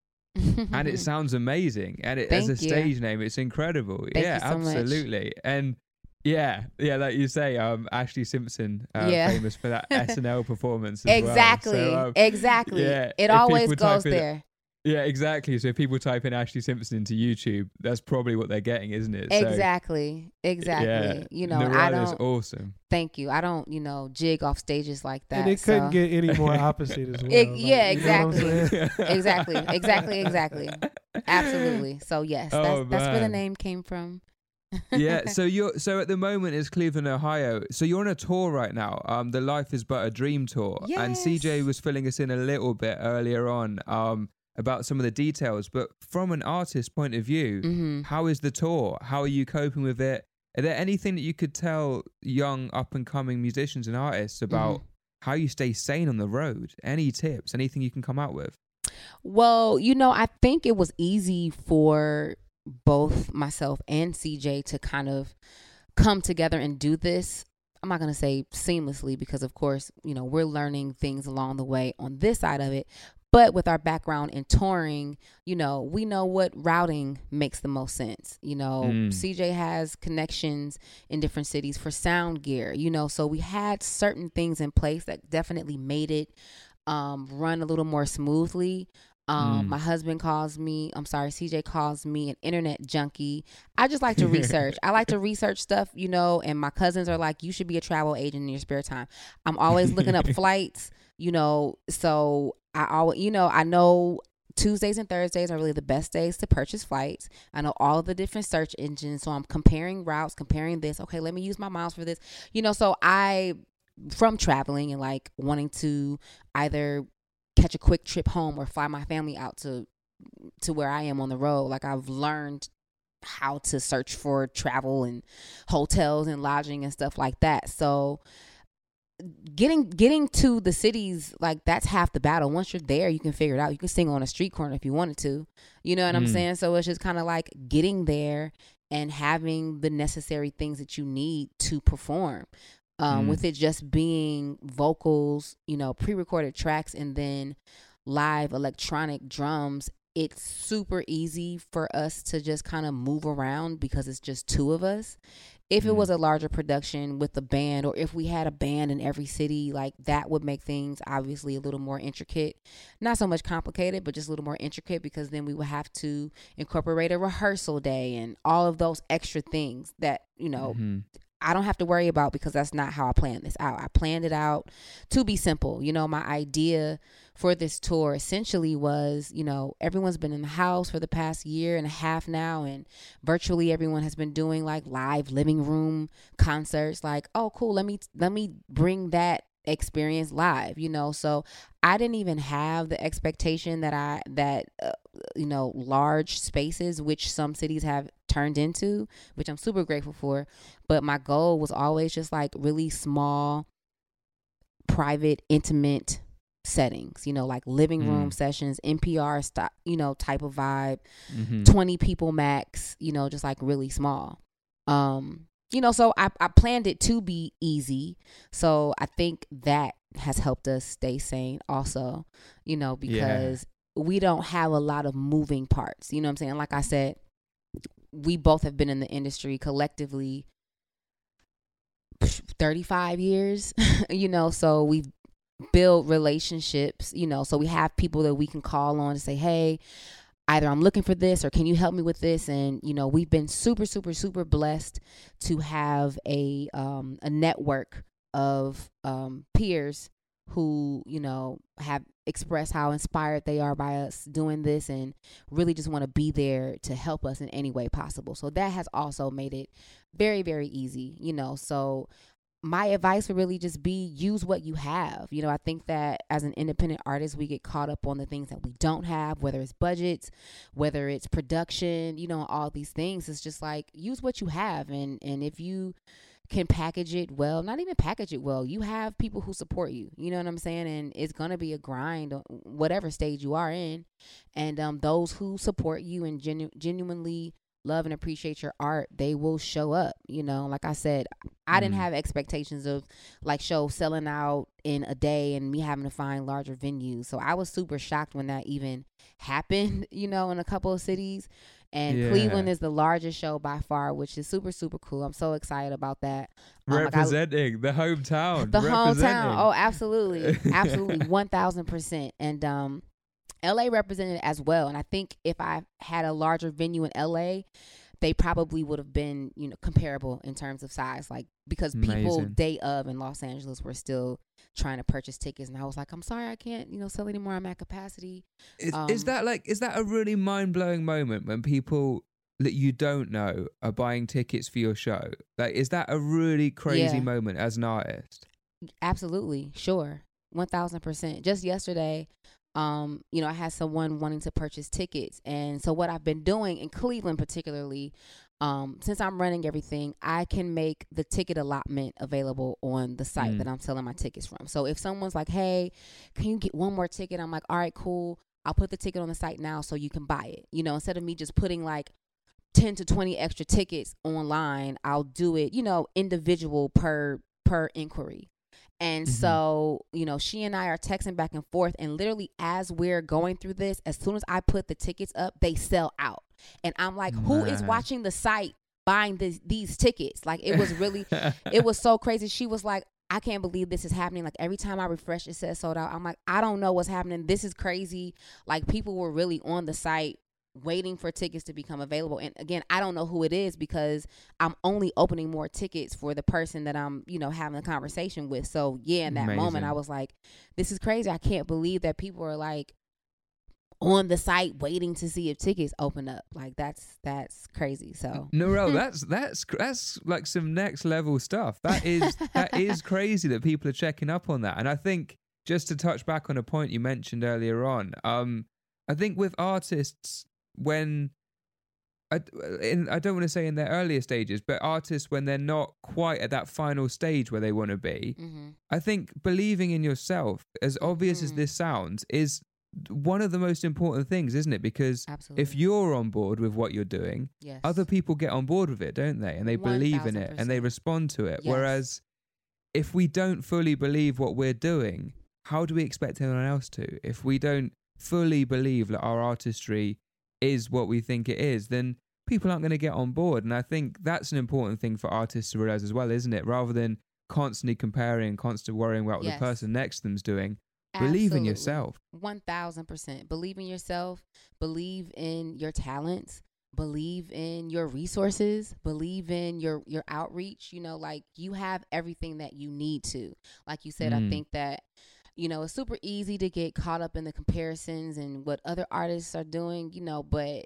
[SPEAKER 9] And it sounds amazing, and it, as a stage you. name, it's incredible.
[SPEAKER 10] Thank
[SPEAKER 9] yeah,
[SPEAKER 10] you so
[SPEAKER 9] absolutely.
[SPEAKER 10] Much.
[SPEAKER 9] And yeah, yeah, like you say, um, Ashley Simpson, uh, yeah. famous for that S N L performance. As
[SPEAKER 10] exactly,
[SPEAKER 9] well. So, um,
[SPEAKER 10] exactly.
[SPEAKER 9] Yeah,
[SPEAKER 10] it always goes
[SPEAKER 9] in,
[SPEAKER 10] there.
[SPEAKER 9] Yeah, exactly. So if people type in Ashley Simpson into YouTube, that's probably what they're getting, isn't it?
[SPEAKER 10] Exactly,
[SPEAKER 9] so,
[SPEAKER 10] exactly.
[SPEAKER 9] Yeah,
[SPEAKER 10] you know,
[SPEAKER 9] Norel
[SPEAKER 10] I don't.
[SPEAKER 9] is awesome.
[SPEAKER 10] Thank you. I don't, you know, jig off stages like that.
[SPEAKER 8] And it
[SPEAKER 10] so.
[SPEAKER 8] couldn't get any more opposite as well.
[SPEAKER 10] It,
[SPEAKER 8] like,
[SPEAKER 10] yeah,
[SPEAKER 8] you know
[SPEAKER 10] exactly, exactly, exactly, exactly. Absolutely. So yes, that's,
[SPEAKER 9] oh,
[SPEAKER 10] that's where the name came from.
[SPEAKER 9] Yeah. So you're so at the moment it's Cleveland, Ohio. So you're on a tour right now. Um, the Life Is But a Dream tour.
[SPEAKER 10] Yes.
[SPEAKER 9] And C J was filling us in a little bit earlier on. Um. about some of the details, but from an artist's point of view,
[SPEAKER 10] mm-hmm.
[SPEAKER 9] how is the tour? How are you coping with it? Are there anything that you could tell young up-and-coming musicians and artists about mm-hmm. how you stay sane on the road? Any tips? Anything you can come out with?
[SPEAKER 10] Well, you know, I think it was easy for both myself and C J to kind of come together and do this. I'm not going to say seamlessly because, of course, you know, we're learning things along the way on this side of it. But with our background in touring, you know, we know what routing makes the most sense. You know, mm. C J has connections in different cities for sound gear, you know, so we had certain things in place that definitely made it um, run a little more smoothly. Um, mm. My husband calls me, I'm sorry, C J calls me an internet junkie. I just like to research. I like to research stuff, you know, and my cousins are like, you should be a travel agent in your spare time. I'm always looking up flights, you know, so I always, you know, I know Tuesdays and Thursdays are really the best days to purchase flights. I know all of the different search engines. So I'm comparing routes, comparing this. Okay, let me use my miles for this. You know, so I, from traveling and like wanting to either catch a quick trip home or fly my family out to to where I am on the road, like I've learned how to search for travel and hotels and lodging and stuff like that. So getting getting to the cities, like that's half the battle. Once you're there, you can figure it out. You can sing on a street corner if you wanted to, you know what mm. I'm saying? So it's just kind of like getting there and having the necessary things that you need to perform. Um, mm. With it just being vocals, you know, pre-recorded tracks and then live electronic drums, it's super easy for us to just kind of move around because it's just two of us. If it was a larger production with a band, or if we had a band in every city, like that would make things obviously a little more intricate. Not so much complicated, but just a little more intricate, because then we would have to incorporate a rehearsal day and all of those extra things that, you know, mm-hmm. I don't have to worry about, because that's not how I planned this out. I planned it out to be simple. You know, my idea for this tour essentially was, you know, everyone's been in the house for the past year and a half now, and virtually everyone has been doing like live living room concerts. Like, oh, cool. Let me, let me bring that experience live, you know? So I didn't even have the expectation that I, that, uh, you know, large spaces, which some cities have turned into, which I'm super grateful for. But my goal was always just like really small, private, intimate settings, you know, like living room mm. sessions, N P R style, you know, type of vibe, mm-hmm. twenty people max, you know, just like really small. Um, you know, so I, I planned it to be easy. So I think that has helped us stay sane also, you know, because yeah. we don't have a lot of moving parts, you know what I'm saying? Like I said, we both have been in the industry collectively thirty-five years, you know, so we've build relationships, you know, so we have people that we can call on to say, hey, either I'm looking for this or can you help me with this? And, you know, we've been super, super, super blessed to have a um, a network of um, peers who, you know, have expressed how inspired they are by us doing this and really just want to be there to help us in any way possible. So that has also made it very, very easy, you know, so my advice would really just be use what you have. You know, I think that as an independent artist, we get caught up on the things that we don't have, whether it's budgets, whether it's production, you know, all these things. It's just like, use what you have. And, and if you can package it well, not even package it well, you have people who support you, you know what I'm saying? And it's going to be a grind, whatever stage you are in. And um, those who support you and genu- genuinely love and appreciate your art, they will show up. You know, like I said, I mm. didn't have expectations of like shows selling out in a day and me having to find larger venues. So I was super shocked when that even happened, you know, in a couple of cities. And yeah. Cleveland is the largest show by far, which is super, super cool. I'm so excited about that.
[SPEAKER 9] Um, representing like I, the hometown.
[SPEAKER 10] The hometown. Oh, absolutely. Absolutely. one thousand percent. And, um, L A represented as well. And I think if I had a larger venue in L A, they probably would have been, you know, comparable in terms of size. Like, because people Amazing. Day of in Los Angeles were still trying to purchase tickets. And I was like, I'm sorry, I can't, you know, sell anymore. I'm at capacity.
[SPEAKER 9] Is,
[SPEAKER 10] um,
[SPEAKER 9] is that like, is that a really mind blowing moment when people that you don't know are buying tickets for your show? Like, is that a really crazy yeah. moment as an artist?
[SPEAKER 10] Absolutely. Sure. one thousand percent. Just yesterday, Um, you know, I had someone wanting to purchase tickets. And so what I've been doing in Cleveland particularly, um, since I'm running everything, I can make the ticket allotment available on the site mm. that I'm selling my tickets from. So if someone's like, hey, can you get one more ticket? I'm like, all right, cool. I'll put the ticket on the site now so you can buy it. You know, instead of me just putting like ten to twenty extra tickets online, I'll do it, you know, individual per per inquiry. And mm-hmm. so, you know, she and I are texting back and forth, and literally as we're going through this, as soon as I put the tickets up, they sell out. And I'm like, Man. who is watching the site buying this, these tickets? Like, it was really, it was so crazy. She was like, I can't believe this is happening. Like, every time I refresh, it says sold out. I'm like, I don't know what's happening. This is crazy. Like, people were really on the site waiting for tickets to become available. And again, I don't know who it is because I'm only opening more tickets for the person that I'm, you know, having a conversation with. So yeah, in that Amazing. moment, I was like, this is crazy. I can't believe that people are like on the site waiting to see if tickets open up. Like, that's, that's crazy. So
[SPEAKER 9] Narelle, that's, that's, that's like some next level stuff. That is, that is crazy that people are checking up on that. And I think just to touch back on a point you mentioned earlier on, um, I think with artists, when I, in, I don't want to say in their earlier stages, but artists when they're not quite at that final stage where they want to be, mm-hmm. I think believing in yourself, as obvious mm-hmm. as this sounds, is one of the most important things, isn't it? Because Absolutely. if you're on board with what you're doing, yes. other people get on board with it, don't they? And they believe in it and they respond to it. Yes. Whereas if we don't fully believe what we're doing, how do we expect anyone else to? If we don't fully believe that our artistry is what we think it is, then people aren't going to get on board. And I think that's an important thing for artists to realize as well, isn't it? Rather than constantly comparing, constantly worrying about what
[SPEAKER 10] Yes.
[SPEAKER 9] the person next to them's doing, believe in
[SPEAKER 10] Absolutely.
[SPEAKER 9] yourself.
[SPEAKER 10] one thousand percent. Believe in yourself. Believe in your talents. Believe in your resources. Believe in your, your outreach. You know, like you have everything that you need to. Like you said,
[SPEAKER 9] Mm.
[SPEAKER 10] I think that, you know, it's super easy to get caught up in the comparisons and what other artists are doing, you know, but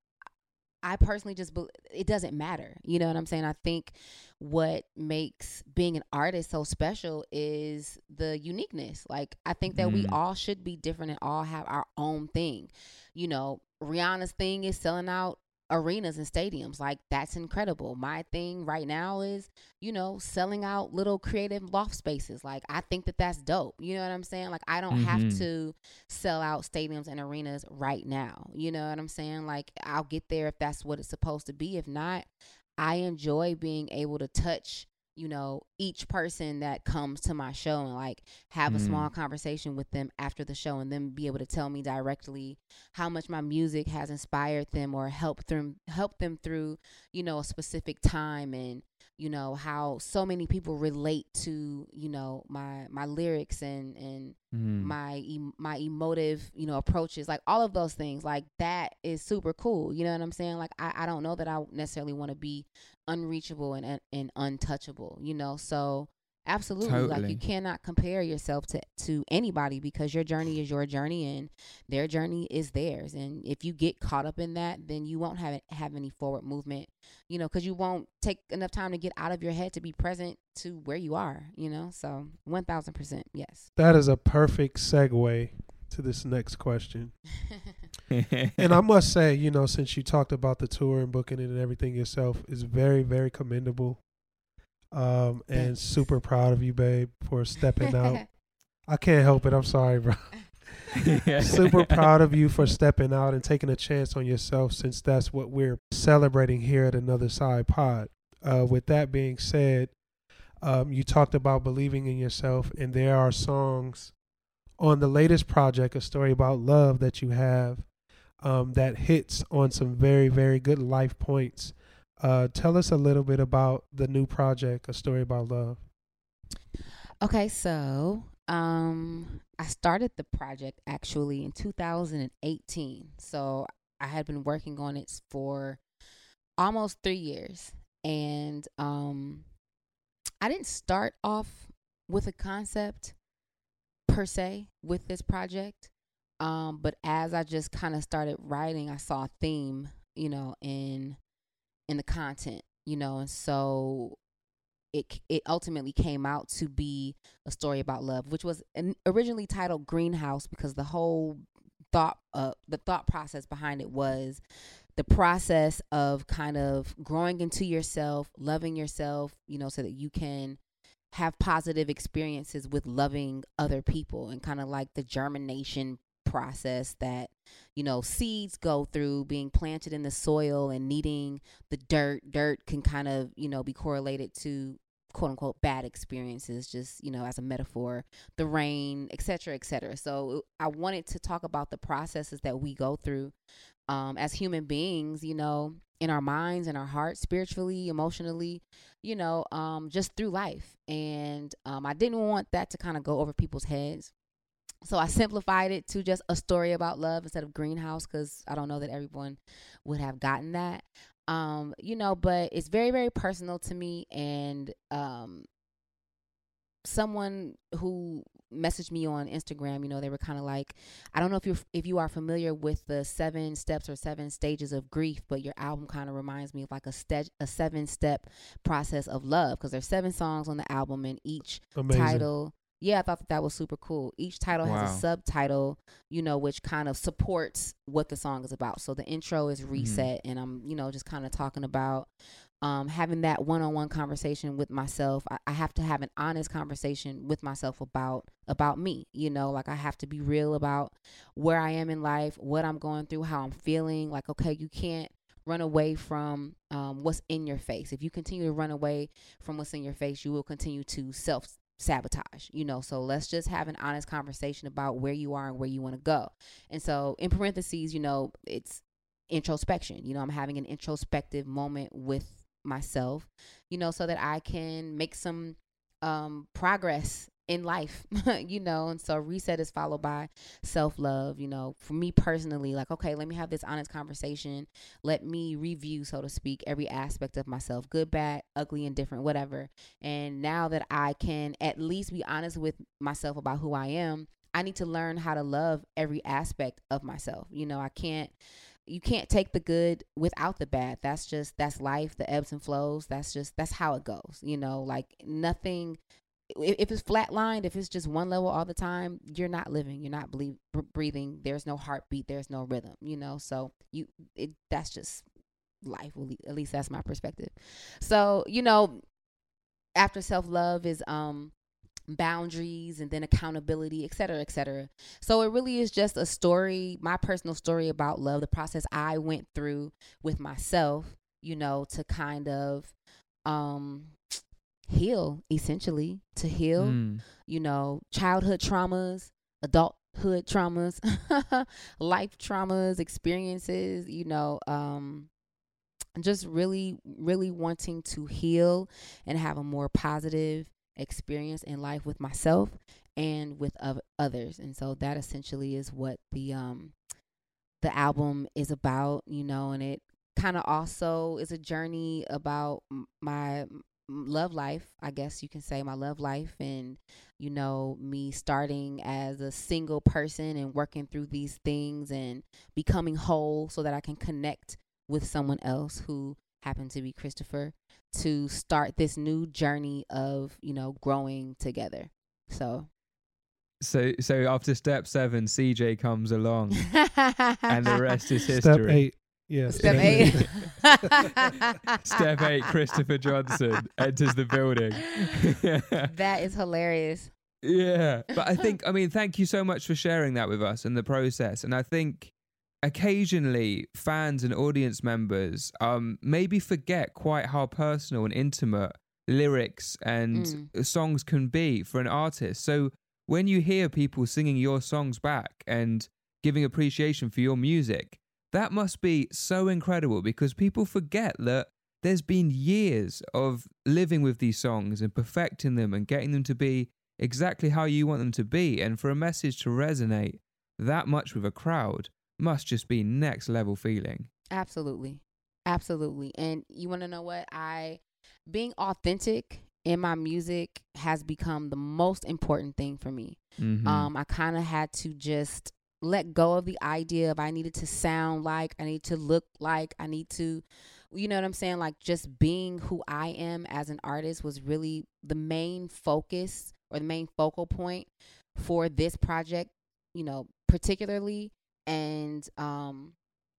[SPEAKER 10] I personally just, bel it doesn't matter. You know what I'm saying? I think what makes being an artist so special is the uniqueness. Like, I think that we
[SPEAKER 9] Mm.
[SPEAKER 10] all should be different and all have our own thing. You know, Rihanna's thing is selling out arenas and stadiums. Like, that's incredible. My thing right now is, you know, selling out little creative loft spaces. Like, I think that that's dope. You know what I'm saying? Like, I don't have
[SPEAKER 9] Mhm.
[SPEAKER 10] to sell out stadiums and arenas right now. You know what I'm saying? Like, I'll get there if that's what it's supposed to be. If not, I enjoy being able to touch, you know, each person that comes to my show and like have a
[SPEAKER 9] Mm.
[SPEAKER 10] small conversation with them after the show, and then be able to tell me directly how much my music has inspired them or helped them help them through, you know, a specific time, and you know how so many people relate to, you know, my my lyrics and and
[SPEAKER 9] Mm.
[SPEAKER 10] my em- my emotive, you know, approaches, like all of those things. Like, that is super cool. You know what I'm saying? Like, I, I don't know that I necessarily want to be unreachable and, and and untouchable, you know. So absolutely, like,
[SPEAKER 9] Totally.
[SPEAKER 10] you cannot compare yourself to to anybody, because your journey is your journey and their journey is theirs. And if you get caught up in that, then you won't have have any forward movement, you know, because you won't take enough time to get out of your head to be present to where you are, you know. So one thousand percent, yes.
[SPEAKER 8] That is a perfect segue to this next question. And I must say, you know, since you talked about the tour and booking it and everything yourself, is very, very commendable. Um, and
[SPEAKER 10] Thanks.
[SPEAKER 8] super proud of you, babe, for stepping out. I can't help it. I'm sorry, bro. Super proud of you for stepping out and taking a chance on yourself, since that's what we're celebrating here at Another Side Pod. Uh, with that being said, um, you talked about believing in yourself, and there are songs on the latest project, A Story About Love, that you have um, that hits on some very, very good life points. Uh, tell us a little bit about the new project, A Story About Love.
[SPEAKER 10] Okay, so um, I started the project actually in two thousand eighteen. So I had been working on it for almost three years. And um, I didn't start off with a concept per se with this project. Um, but as I just kind of started writing, I saw a theme, you know, in in the content, you know, and so it it ultimately came out to be A Story About Love, which was an, originally titled Greenhouse, because the whole thought uh the thought process behind it was the process of kind of growing into yourself, loving yourself, you know, so that you can have positive experiences with loving other people, and kind of like the germination process that, you know, seeds go through being planted in the soil and needing the dirt. Dirt can kind of, you know, be correlated to quote unquote bad experiences, just, you know, as a metaphor, the rain, et cetera, et cetera. So I wanted to talk about the processes that we go through um, as human beings, you know, in our minds and our hearts, spiritually, emotionally, you know, um, just through life. And um, I didn't want that to kind of go over people's heads. So I simplified it to just A Story About Love instead of Greenhouse, because I don't know that everyone would have gotten that. Um, you know, but it's very, very personal to me. And um, someone who messaged me on Instagram, you know, they were kind of like, I don't know if you're if you are familiar with the seven steps or seven stages of grief, but your album kind of reminds me of like a ste- a seven step process of love, because there's seven songs on the album, and each
[SPEAKER 8] Amazing.
[SPEAKER 10] title. Yeah, I thought that, that was super cool. Each title
[SPEAKER 9] Wow.
[SPEAKER 10] has a subtitle, you know, which kind of supports what the song is about. So the intro is Reset, and I'm, you know, just kind of talking about um, having that one-on-one conversation with myself. I, I have to have an honest conversation with myself about about me, you know, like I have to be real about where I am in life, what I'm going through, how I'm feeling. Like, okay, you can't run away from um, what's in your face. If you continue to run away from what's in your face, you will continue to self sabotage, you know. So let's just have an honest conversation about where you are and where you want to go. And so in parentheses, you know, it's introspection. You know, I'm having an introspective moment with myself, you know, so that I can make some um progress in life, you know. And so reset is followed by self-love. You know, for me personally, like, okay, let me have this honest conversation. Let me review, so to speak, every aspect of myself, good, bad, ugly, indifferent, whatever. And now that I can at least be honest with myself about who I am, I need to learn how to love every aspect of myself. You know, I can't, you can't take the good without the bad. That's just, that's life, the ebbs and flows. That's just, that's how it goes. You know, like nothing, if it's flatlined, if it's just one level all the time, you're not living, you're not ble- breathing. There's no heartbeat, there's no rhythm, you know. So you, it, that's just life. At least that's my perspective. So, you know, after self-love is um boundaries, and then accountability, et cetera, et cetera. So it really is just a story, my personal story about love, the process I went through with myself, you know, to kind of um heal, essentially, to heal, mm. you know, childhood traumas, adulthood traumas, life traumas, experiences, you know, um, just really, really wanting to heal and have a more positive experience in life with myself and with of others. And so that essentially is what the, um, the album is about, you know, and it kind of also is a journey about my love life, I guess you can say, my love life, and, you know, me starting as a single person and working through these things and becoming whole so that I can connect with someone else who happened to be Christopher, to start this new journey of, you know, growing together. So
[SPEAKER 9] so so after step seven, C J comes along and the rest is history.
[SPEAKER 8] Step eight. Yeah.
[SPEAKER 10] Step eight.
[SPEAKER 9] Step eight, Christopher Johnson enters the building.
[SPEAKER 10] That is hilarious.
[SPEAKER 9] Yeah. But I think, I mean, thank you so much for sharing that with us and the process. And I think occasionally fans and audience members um, maybe forget quite how personal and intimate lyrics and mm. songs can be for an artist. So when you hear people singing your songs back and giving appreciation for your music, that must be so incredible, because people forget that there's been years of living with these songs and perfecting them and getting them to be exactly how you want them to be. And for a message to resonate that much with a crowd must just be next level feeling.
[SPEAKER 10] Absolutely. Absolutely. And you want to know what? I, being authentic in my music has become the most important thing for me. Mm-hmm. Um, I kind of had to just let go of the idea of I needed to sound like, I need to look like, I need to, you know what I'm saying? Like, just being who I am as an artist was really the main focus or the main focal point for this project, you know, particularly. And um,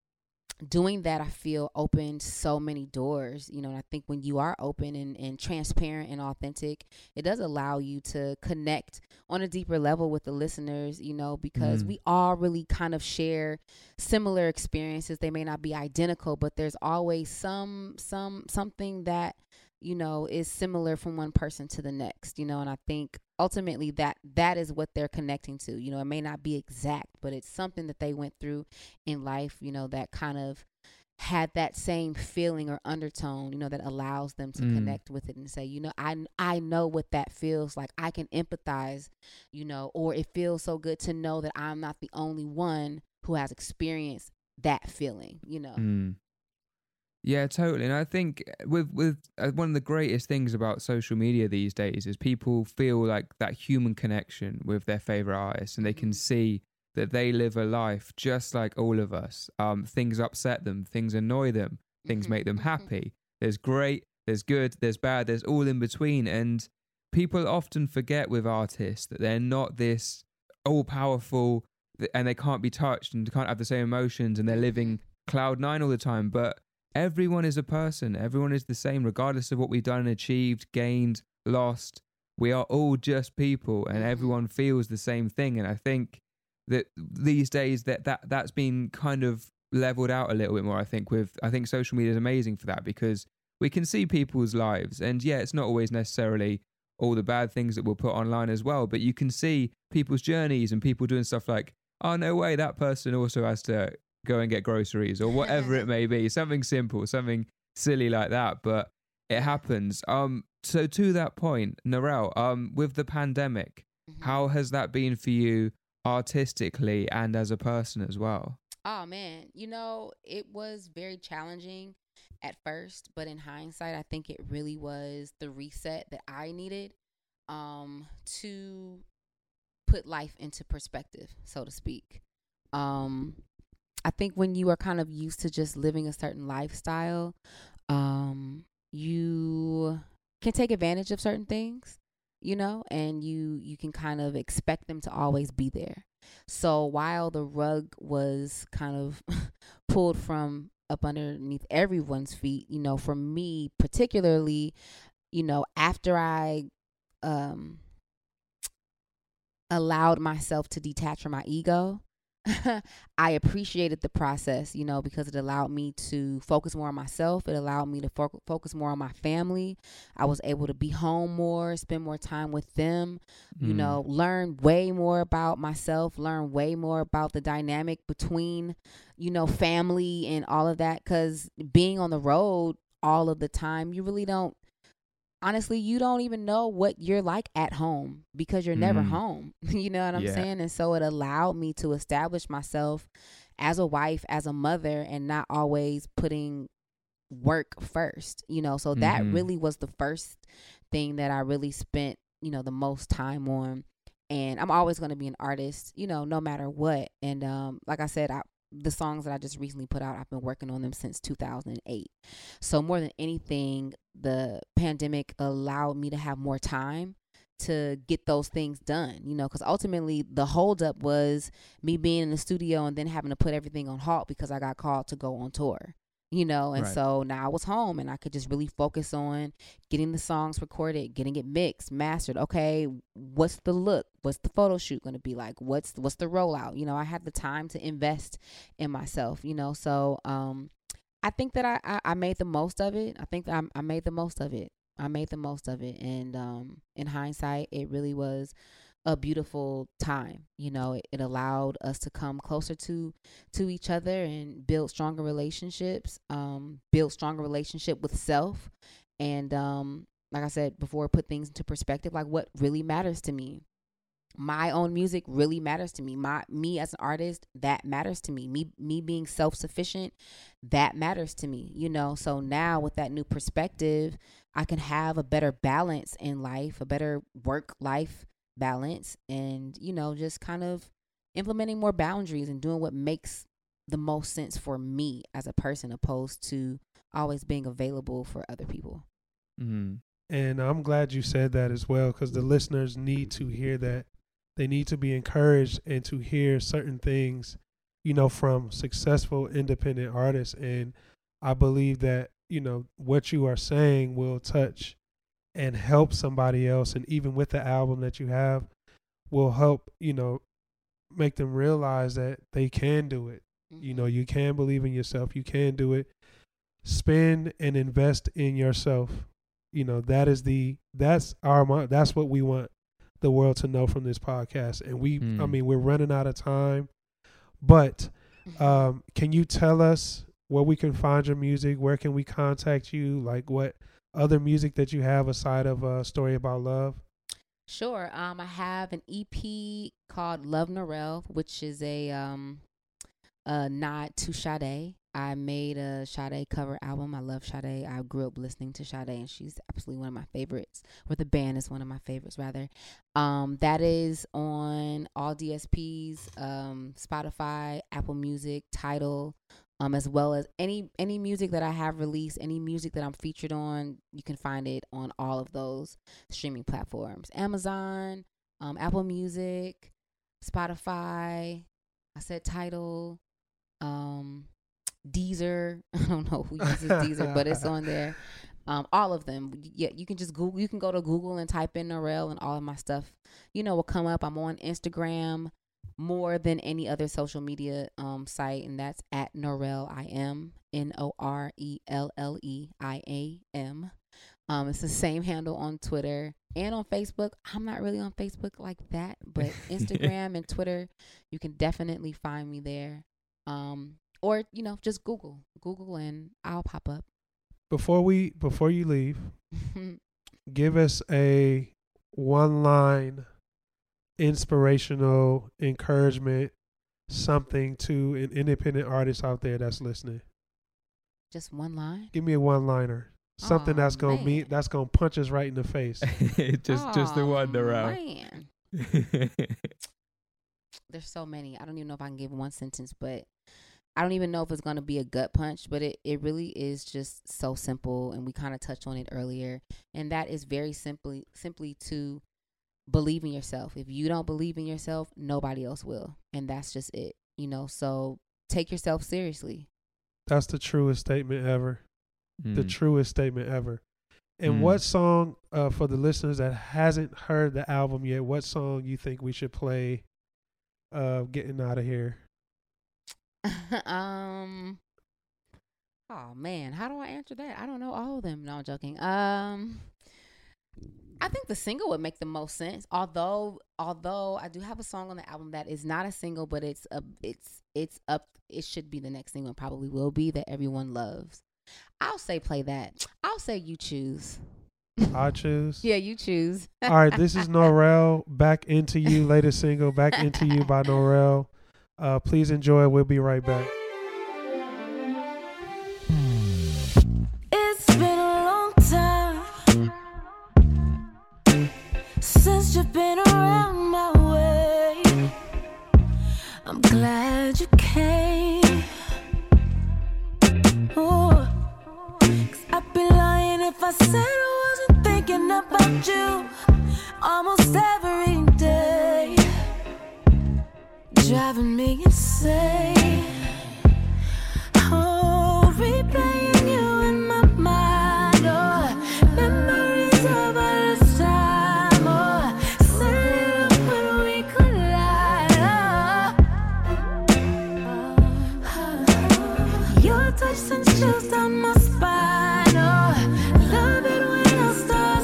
[SPEAKER 10] doing that, I feel, opened so many doors, you know. And I think when you are open and, and transparent and authentic, it does allow you to connect on a deeper level with the listeners, you know, because mm. we all really kind of share similar experiences. They may not be identical, but there's always some some something that, you know, is similar from one person to the next, you know. And I think ultimately that that is what they're connecting to. You know, it may not be exact, but it's something that they went through in life, you know, that kind of had that same feeling or undertone, you know, that allows them to mm. connect with it and say, you know, I, I know what that feels like. I can empathize, you know, or it feels so good to know that I'm not the only one who has experienced that feeling, you know.
[SPEAKER 9] Mm. Yeah, totally. And I think with with uh, one of the greatest things about social media these days is people feel like that human connection with their favorite artists, and they can see that they live a life just like all of us. Um, things upset them, things annoy them, things make them happy. There's great, there's good, there's bad, there's all in between. And people often forget with artists that they're not this all-powerful and they can't be touched and can't have the same emotions and they're living cloud nine all the time. But everyone is a person. Everyone is the same, regardless of what we've done and achieved, gained, lost. We are all just people, and everyone feels the same thing. And I think that these days that, that that's been kind of leveled out a little bit more. I think with I think social media is amazing for that, because we can see people's lives, and yeah, it's not always necessarily all the bad things that we'll put online as well. But you can see people's journeys and people doing stuff like, oh, no way, that person also has to go and get groceries or whatever it may be. Something simple, something silly like that. But it happens. Um, so to that point, Narelle, um, with the pandemic, mm-hmm. how has that been for you artistically and as a person as well?
[SPEAKER 10] Oh, man. You know, it was very challenging at first, but in hindsight, I think it really was the reset that I needed um, to put life into perspective, so to speak. Um, I think when you are kind of used to just living a certain lifestyle, um, you can take advantage of certain things, you know, and you, you can kind of expect them to always be there. So while the rug was kind of pulled from up underneath everyone's feet, you know, for me particularly, you know, after I um, allowed myself to detach from my ego, I appreciated the process, you know, because it allowed me to focus more on myself. It allowed me to fo- focus more on my family. I was able to be home more, spend more time with them, mm. you know, learn way more about myself, learn way more about the dynamic between, you know, family and all of that. Because being on the road all of the time, you really don't. Honestly, you don't even know what you're like at home because you're never mm. home. You know what I'm yeah. saying? And so it allowed me to establish myself as a wife, as a mother, and not always putting work first, you know? So mm-hmm. that really was the first thing that I really spent, you know, the most time on. And I'm always going to be an artist, you know, no matter what. And um, like I said, I, the songs that I just recently put out, I've been working on them since two thousand eight. So more than anything, the pandemic allowed me to have more time to get those things done, you know, because ultimately the holdup was me being in the studio and then having to put everything on halt because I got called to go on tour, you know, and right. so now I was home and I could just really focus on getting the songs recorded, getting it mixed, mastered. Okay, what's the look? What's the photo shoot going to be like? What's what's the rollout? You know, I had the time to invest in myself, you know, so um, I think that I, I, I made the most of it. I think that I, I made the most of it. I made the most of it. And um, in hindsight, it really was a beautiful time. You know, it, it allowed us to come closer to to each other and build stronger relationships, um, build stronger relationship with self. And um, like I said before, put things into perspective, like what really matters to me. My own music really matters to me. My me as an artist, that matters to me. Me me being self-sufficient, that matters to me. You know, so now with that new perspective, I can have a better balance in life, a better work-life balance, and, you know, just kind of implementing more boundaries and doing what makes the most sense for me as a person, opposed to always being available for other people.
[SPEAKER 8] Mm-hmm. And I'm glad you said that as well, because the listeners need to hear that. They need to be encouraged and to hear certain things, you know, from successful independent artists. And I believe that, you know, what you are saying will touch and help somebody else. And even with the album that you have, will help, you know, make them realize that they can do it. Mm-hmm. You know, you can believe in yourself. You can do it. Spend and invest in yourself. You know, that is the, that's our, that's what we want the world to know from this podcast. And we, mm. I mean, we're running out of time, but um, can you tell us where we can find your music? Where can we contact you? Like what other music that you have aside of a Story About Love?
[SPEAKER 10] Sure. Um, I have an E P called Love Narelle, which is a, um, a nod to Sade. I made a Sade cover album. I love Sade. I grew up listening to Sade, and she's absolutely one of my favorites. Or the band is one of my favorites, rather. Um, that is on all D S Ps, um, Spotify, Apple Music, Tidal, um, as well as any any music that I have released, any music that I'm featured on. You can find it on all of those streaming platforms: Amazon, um, Apple Music, Spotify. I said Tidal. Um, Deezer. I don't know who uses Deezer, but it's on there. Um, all of them. Yeah, you can just Google. You can go to Google and type in Narelle, and all of my stuff, you know, will come up. I'm on Instagram more than any other social media um site, and that's at Narelle I am, N O R E L L E I A M. Um, it's the same handle on Twitter. and on Facebook. I'm not really on Facebook like that, but Instagram and Twitter, you can definitely find me there. Um, or, you know, just Google. Google and I'll pop up.
[SPEAKER 8] Before we before you leave, give us a one line inspirational encouragement, something to an independent artist out there that's listening.
[SPEAKER 10] Just one line?
[SPEAKER 8] Give me a one liner. Something
[SPEAKER 10] Aw,
[SPEAKER 8] that's gonna
[SPEAKER 10] man.
[SPEAKER 8] meet that's gonna punch us right in the face.
[SPEAKER 9] just just the
[SPEAKER 10] Aw,
[SPEAKER 9] one around.
[SPEAKER 10] Man. There's so many. I don't even know if I can give one sentence, but I don't even know if it's going to be a gut punch, but it, it really is just so simple. And we kind of touched on it earlier. And that is very simply, simply to believe in yourself. If you don't believe in yourself, nobody else will. And that's just it, you know, so take yourself seriously.
[SPEAKER 8] That's the truest statement ever.
[SPEAKER 9] Mm.
[SPEAKER 8] The truest statement ever. And
[SPEAKER 9] Mm.
[SPEAKER 8] what song, uh, for the listeners that hasn't heard the album yet, what song you think we should play uh, getting out of here?
[SPEAKER 10] um, oh man, how do I answer that? I don't know all of them. No, I'm joking. Um, I think the single would make the most sense. Although, although I do have a song on the album that is not a single, but it's a, it's, it's up. It should be the next single. Probably will be, that everyone loves. I'll say play that. I'll say you choose.
[SPEAKER 8] I choose.
[SPEAKER 10] Yeah, you choose.
[SPEAKER 8] All right, this is Norel. Back Into You, latest single, Back Into You by Norel. Uh, please enjoy. We'll be right back.
[SPEAKER 11] It's been a long time since you've been around my way. I'm glad you came. Oh, 'cause I'd be lying if I said I wasn't thinking about you almost every day. Driving me insane. Oh, replaying you in my mind. Oh, memories of all this time. Oh, setting up when we collide. Oh, your touch sends chills down my spine. Oh, love it when our stars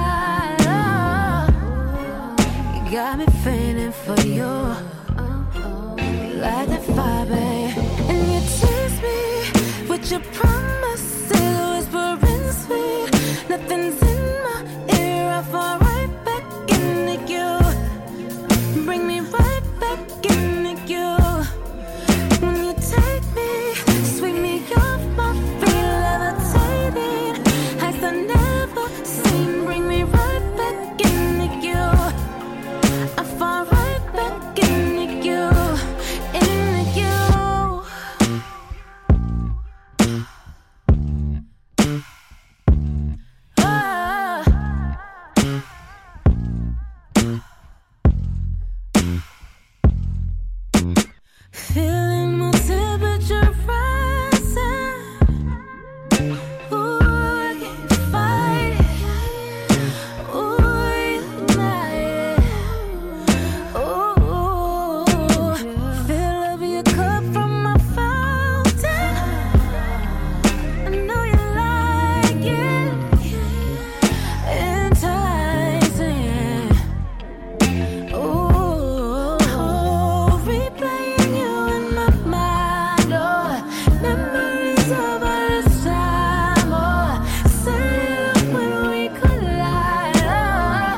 [SPEAKER 11] align. Oh, you got me feeling for you. Like that fire, babe. And you tease me with your promises, whispering sweet. Nothing's in my ear, I fall right back into you. Bring me right back into you. When you take me, sweep me off my feet, levitating heights I never seen. Bring me right back into you. I fall right back into you. Feeling my temperature rising. Ooh, I can't fight it. Ooh, ignite it. Ooh, fill up your cup from my fountain. I know you like it. Enticing. Ooh, replaying you in my mind. Oh, memories of all this time. Oh, set it up when we collide.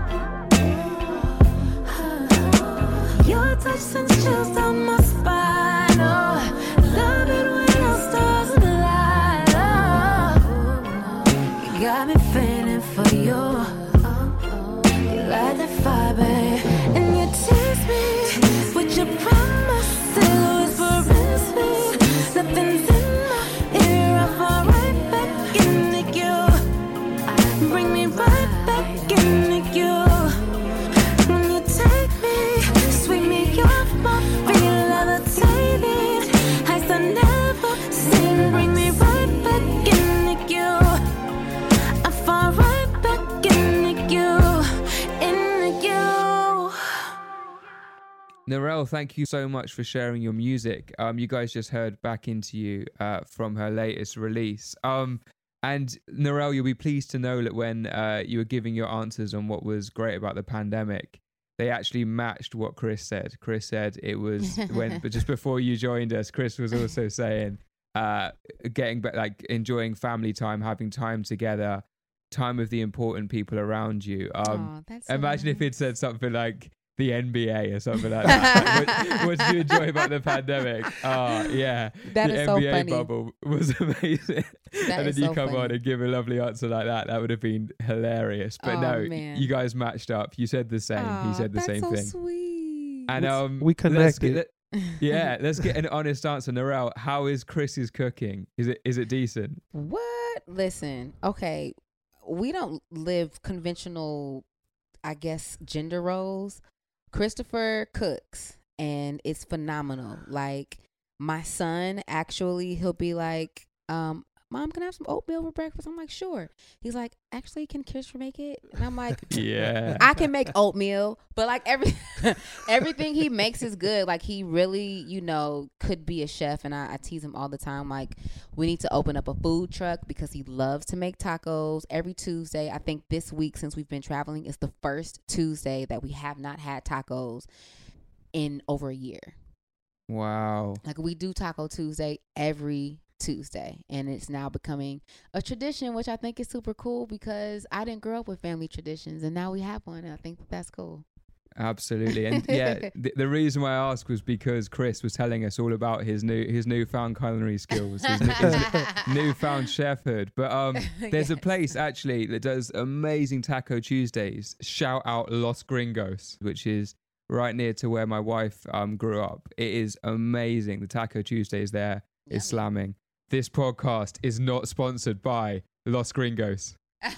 [SPEAKER 11] Oh, your touch sends chills down my spine. Oh, love it when our stars align. Oh, you got me feeling for you. You light the fire, babe. And you tease me with your promises, whispering sweet. Nothing's in my ear, I fall right back into you. Bring me right back into you. When you take me, sweep me off my feet, levitating heights I never seen. Bring me right back into you. I fall right back into you.
[SPEAKER 9] Norel, thank you so much for sharing your music. Um, you guys just heard Back Into You uh, from her latest release. Um, And Narelle, you'll be pleased to know that when uh, you were giving your answers on what was great about the pandemic, they actually matched what Chris said. Chris said it was when, but just before you joined us, Chris was also saying, uh, getting back, like enjoying family time, having time together, time with the important people around you. Um,
[SPEAKER 10] Aw, that's so
[SPEAKER 9] imagine if
[SPEAKER 10] nice.
[SPEAKER 9] he'd said something like the N B A or something like that. Like, what, what did you enjoy about the pandemic? Oh, yeah.
[SPEAKER 10] That
[SPEAKER 9] the
[SPEAKER 10] is so
[SPEAKER 9] N B A
[SPEAKER 10] funny.
[SPEAKER 9] bubble was amazing.
[SPEAKER 10] That
[SPEAKER 9] and
[SPEAKER 10] is
[SPEAKER 9] then you
[SPEAKER 10] so
[SPEAKER 9] come on
[SPEAKER 10] funny.
[SPEAKER 9] and give a lovely answer like that. That would have been hilarious. But
[SPEAKER 10] Oh,
[SPEAKER 9] no,
[SPEAKER 10] man.
[SPEAKER 9] you guys matched up. You said the same.
[SPEAKER 10] Aw,
[SPEAKER 9] he said the
[SPEAKER 10] that's
[SPEAKER 9] same
[SPEAKER 10] so
[SPEAKER 9] thing.
[SPEAKER 10] Sweet.
[SPEAKER 9] And um,
[SPEAKER 8] We
[SPEAKER 9] let's
[SPEAKER 8] connected.
[SPEAKER 9] get- let- yeah, let's get an honest answer. Narelle, how is Chris's cooking? Is it is it decent?
[SPEAKER 10] What? Listen, okay, we don't live conventional, I guess, gender roles. Christopher cooks, and it's phenomenal. Like, my son, actually, he'll be like, um, Mom, can I have some oatmeal for breakfast? I'm like, sure. He's like, actually, can Christopher make it? And I'm like,
[SPEAKER 9] Yeah.
[SPEAKER 10] I can make oatmeal, but like every everything he makes is good. Like, he really, you know, could be a chef, and I, I tease him all the time. Like, we need to open up a food truck because he loves to make tacos every Tuesday. I think this week, since we've been traveling, is the first Tuesday that we have not had tacos in over a year.
[SPEAKER 9] Wow.
[SPEAKER 10] Like, we do Taco Tuesday every Tuesday, and it's now becoming a tradition, which I think is super cool because I didn't grow up with family traditions, and now we have one, and I think that that's cool.
[SPEAKER 9] Absolutely. And yeah, the, the reason why I asked was because Chris was telling us all about his new his newfound culinary skills, his, new- his newfound chefhood. But um, there's a
[SPEAKER 10] Yes.
[SPEAKER 9] place actually that does amazing Taco Tuesdays. Shout out Los Gringos, which is right near to where my wife um grew up. It is amazing. The Taco Tuesdays there is
[SPEAKER 10] Yummy.
[SPEAKER 9] slamming. This podcast is not sponsored by Los Gringos. If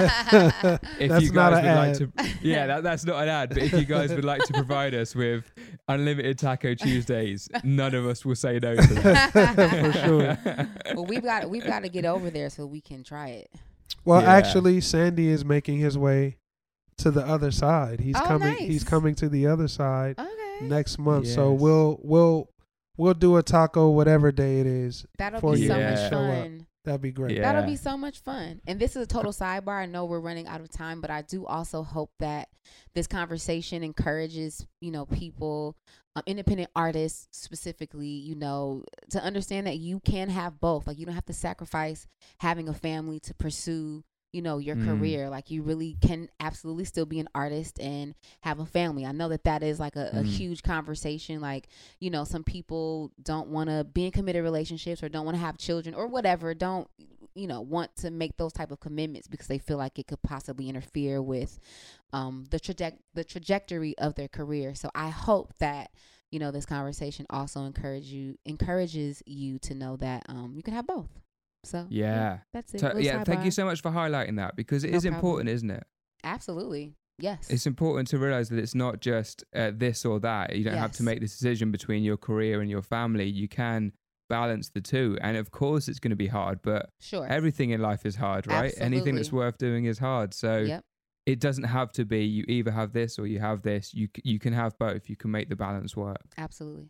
[SPEAKER 8] That's
[SPEAKER 9] you
[SPEAKER 8] not
[SPEAKER 9] guys
[SPEAKER 8] an
[SPEAKER 9] would like
[SPEAKER 8] ad.
[SPEAKER 9] to, yeah, that, that's not an ad. But if you guys would like to provide us with unlimited Taco Tuesdays, none of us will say no to that.
[SPEAKER 8] For sure.
[SPEAKER 10] Well, we've got we've got to get over there so we can try it.
[SPEAKER 8] Well,
[SPEAKER 9] Yeah.
[SPEAKER 8] actually, Sandy is making his way to the other side. He's
[SPEAKER 10] Oh,
[SPEAKER 8] coming.
[SPEAKER 10] nice.
[SPEAKER 8] He's coming to the other side
[SPEAKER 10] Okay,
[SPEAKER 8] next month. So
[SPEAKER 9] Yes.
[SPEAKER 8] we'll we'll we'll do a taco whatever day it is.
[SPEAKER 10] that'll
[SPEAKER 8] for
[SPEAKER 10] be
[SPEAKER 8] you
[SPEAKER 10] so
[SPEAKER 9] Yeah.
[SPEAKER 10] much
[SPEAKER 8] to show up.
[SPEAKER 10] fun.
[SPEAKER 8] That'd be great.
[SPEAKER 9] Yeah.
[SPEAKER 10] That'll be so much fun. And this is a total sidebar. I know we're running out of time, but I do also hope that this conversation encourages, you know, people, um, independent artists specifically, you know, to understand that you can have both. Like, you don't have to sacrifice having a family to pursue, you know, your
[SPEAKER 9] Mm.
[SPEAKER 10] career. Like, you really can absolutely still be an artist and have a family. I know that that is like a, a
[SPEAKER 9] Mm.
[SPEAKER 10] huge conversation. Like, you know, some people don't want to be in committed relationships or don't want to have children or whatever, don't, you know, want to make those type of commitments because they feel like it could possibly interfere with um, the traje- the trajectory of their career. So I hope that, you know, this conversation also encourage you encourages you to know that um, you can have both. So
[SPEAKER 9] Yeah.
[SPEAKER 10] that's it.
[SPEAKER 9] So,
[SPEAKER 10] Little
[SPEAKER 9] yeah, thank you
[SPEAKER 10] sidebar.
[SPEAKER 9] so much for highlighting that because it
[SPEAKER 10] No
[SPEAKER 9] is
[SPEAKER 10] problem.
[SPEAKER 9] important, isn't it?
[SPEAKER 10] Absolutely. Yes.
[SPEAKER 9] It's important to realize that it's not just uh, this or that. You don't have to
[SPEAKER 10] Yes.
[SPEAKER 9] make this decision between your career and your family. You can balance the two. And of course, it's going to be hard, but
[SPEAKER 10] Sure.
[SPEAKER 9] everything in life is hard, right? Anything that's
[SPEAKER 10] Absolutely.
[SPEAKER 9] worth doing is hard. So
[SPEAKER 10] Yep.
[SPEAKER 9] it doesn't have to be you either have this or you have this. You c- you can have both. You can make the balance work.
[SPEAKER 10] Absolutely.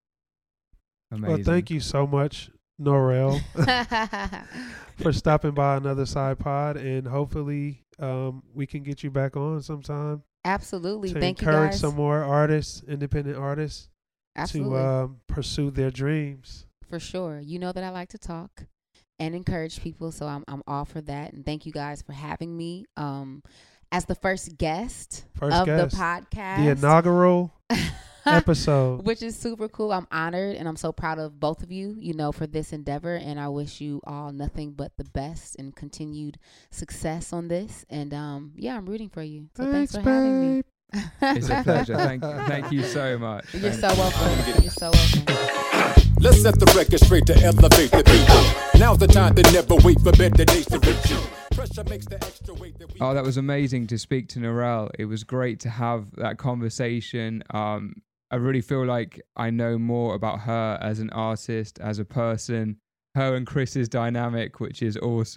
[SPEAKER 9] Amazing.
[SPEAKER 8] Well, thank you so much, Norelle, for stopping by another side pod, and hopefully um, we can get you back on sometime
[SPEAKER 10] Absolutely.
[SPEAKER 8] to
[SPEAKER 10] Thank you
[SPEAKER 8] encourage
[SPEAKER 10] guys.
[SPEAKER 8] some more artists, independent artists,
[SPEAKER 10] Absolutely.
[SPEAKER 8] to um, pursue their dreams.
[SPEAKER 10] For sure. You know that I like to talk and encourage people, so I'm I'm all for that. And thank you guys for having me um as the first guest
[SPEAKER 8] First
[SPEAKER 10] of
[SPEAKER 8] guest.
[SPEAKER 10] the podcast.
[SPEAKER 8] The inaugural episode.
[SPEAKER 10] Which is super cool. I'm honored and I'm so proud of both of you, you know, for this endeavor. And I wish you all nothing but the best and continued success on this. And um yeah, I'm rooting for you. So thanks,
[SPEAKER 8] Thanks,
[SPEAKER 10] for having me.
[SPEAKER 8] babe.
[SPEAKER 9] It's a pleasure. Thank thank you so much.
[SPEAKER 10] You're
[SPEAKER 9] Thank
[SPEAKER 10] so welcome. You're so welcome.
[SPEAKER 7] Let's set the record straight to elevate the people. Now's the time to never wait for better days to reach you. Pressure makes the extra weight that we
[SPEAKER 9] Oh, that was amazing to speak to Narelle. It was great to have that conversation. Um, I really feel like I know more about her as an artist, as a person, her and Chris's dynamic, which is awesome.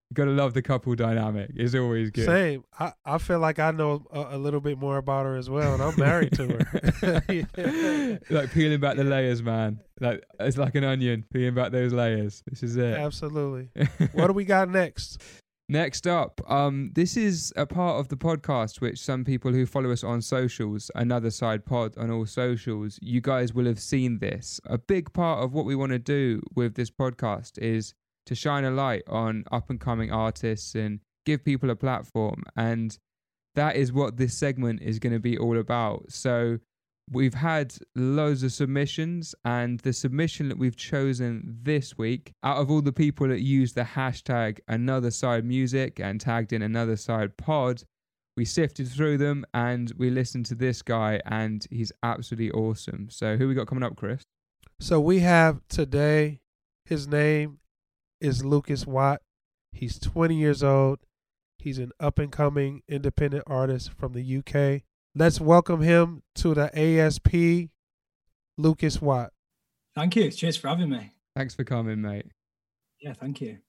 [SPEAKER 9] You got to love the couple dynamic. It's always good.
[SPEAKER 8] Same. I, I feel like I know a, a little bit more about her as well, and I'm married to her. Yeah.
[SPEAKER 9] Like peeling back the layers, man. Like it's like an onion, peeling back those layers. This is it.
[SPEAKER 8] Absolutely. What do we got next?
[SPEAKER 9] Next up, um, this is a part of the podcast which some people who follow us on socials, Another Side Pod on all socials, you guys will have seen this. A big part of what we want to do with this podcast is to shine a light on up-and-coming artists and give people a platform. And that is what this segment is going to be all about. So we've had loads of submissions, and the submission that we've chosen this week, out of all the people that used the hashtag Another Side Music and tagged in Another Side Pod, we sifted through them and we listened to this guy, and he's absolutely awesome. So who we got coming up, Chris?
[SPEAKER 8] So we have today, his name is Lucas Watt. He's twenty years old. He's an up-and-coming independent artist from the U K. Let's welcome him to the A S P, Lucas Watt.
[SPEAKER 12] Thank you. Cheers for having me.
[SPEAKER 9] Thanks for coming, mate.
[SPEAKER 12] Yeah, thank you.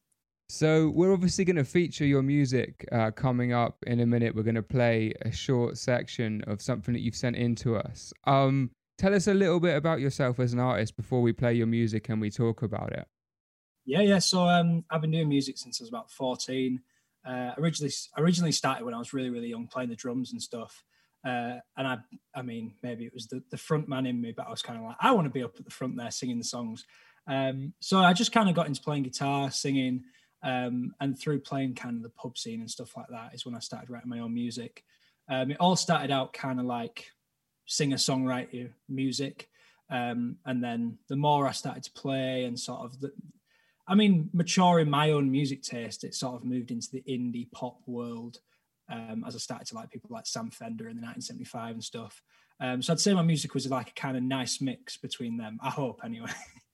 [SPEAKER 9] So we're obviously going to feature your music uh, coming up in a minute. We're going to play a short section of something that you've sent in to us. Um, tell us a little bit about yourself as an artist before we play your music and we talk about it.
[SPEAKER 12] Yeah, yeah. So um, I've been doing music since I was about fourteen. Uh, originally, originally started when I was really, really young, playing the drums and stuff. Uh, and I, I mean, maybe it was the, the front man in me, but I was kind of like, I want to be up at the front there singing the songs. Um, so I just kind of got into playing guitar, singing, um, and through playing kind of the pub scene and stuff like that is when I started writing my own music. Um, it all started out kind of like singer-songwriter music. Um, and then the more I started to play and sort of, the, I mean, maturing my own music taste, it sort of moved into the indie pop world. Um, as I started to like people like Sam Fender in the nineteen seventy-five and stuff. Um, so I'd say my music was like a kind of nice mix between them. I hope, anyway.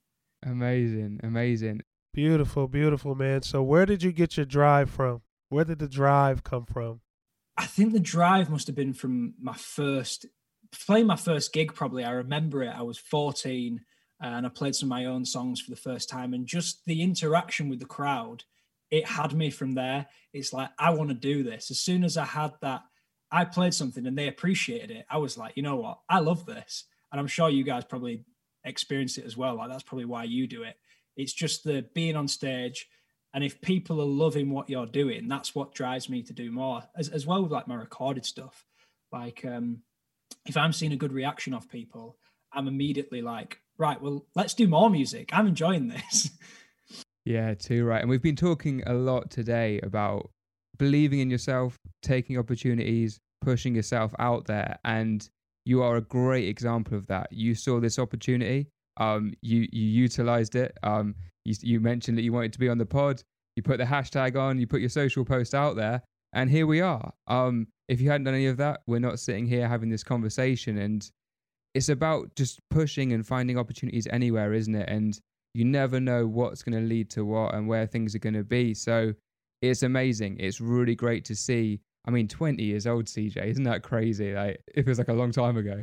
[SPEAKER 9] Amazing, amazing.
[SPEAKER 8] Beautiful, beautiful, man. So where did you get your drive from? Where did the drive come from?
[SPEAKER 12] I think the drive must have been from my first, playing my first gig probably. I remember it. I was fourteen and I played some of my own songs for the first time. And just the interaction with the crowd, it had me from there. It's like, I want to do this. As soon as I had that, I played something and they appreciated it. I was like, you know what? I love this. And I'm sure you guys probably experienced it as well. Like that's probably why you do it. It's just the being on stage. And if people are loving what you're doing, that's what drives me to do more as, as well with like my recorded stuff. Like um, if I'm seeing a good reaction of people, I'm immediately like, right, well, let's do more music. I'm enjoying this.
[SPEAKER 9] Yeah, too right. And we've been talking a lot today about believing in yourself, taking opportunities, pushing yourself out there. And you are a great example of that. You saw this opportunity. Um, you, you utilized it. Um, you, you mentioned that you wanted to be on the pod. You put the hashtag on, you put your social post out there, and here we are. Um, if you hadn't done any of that, we're not sitting here having this conversation. And it's about just pushing and finding opportunities anywhere, isn't it? And you never know what's going to lead to what and where things are going to be. So it's amazing. It's really great to see. I mean, twenty years old, C J, isn't that crazy? Like, it feels like a long time ago.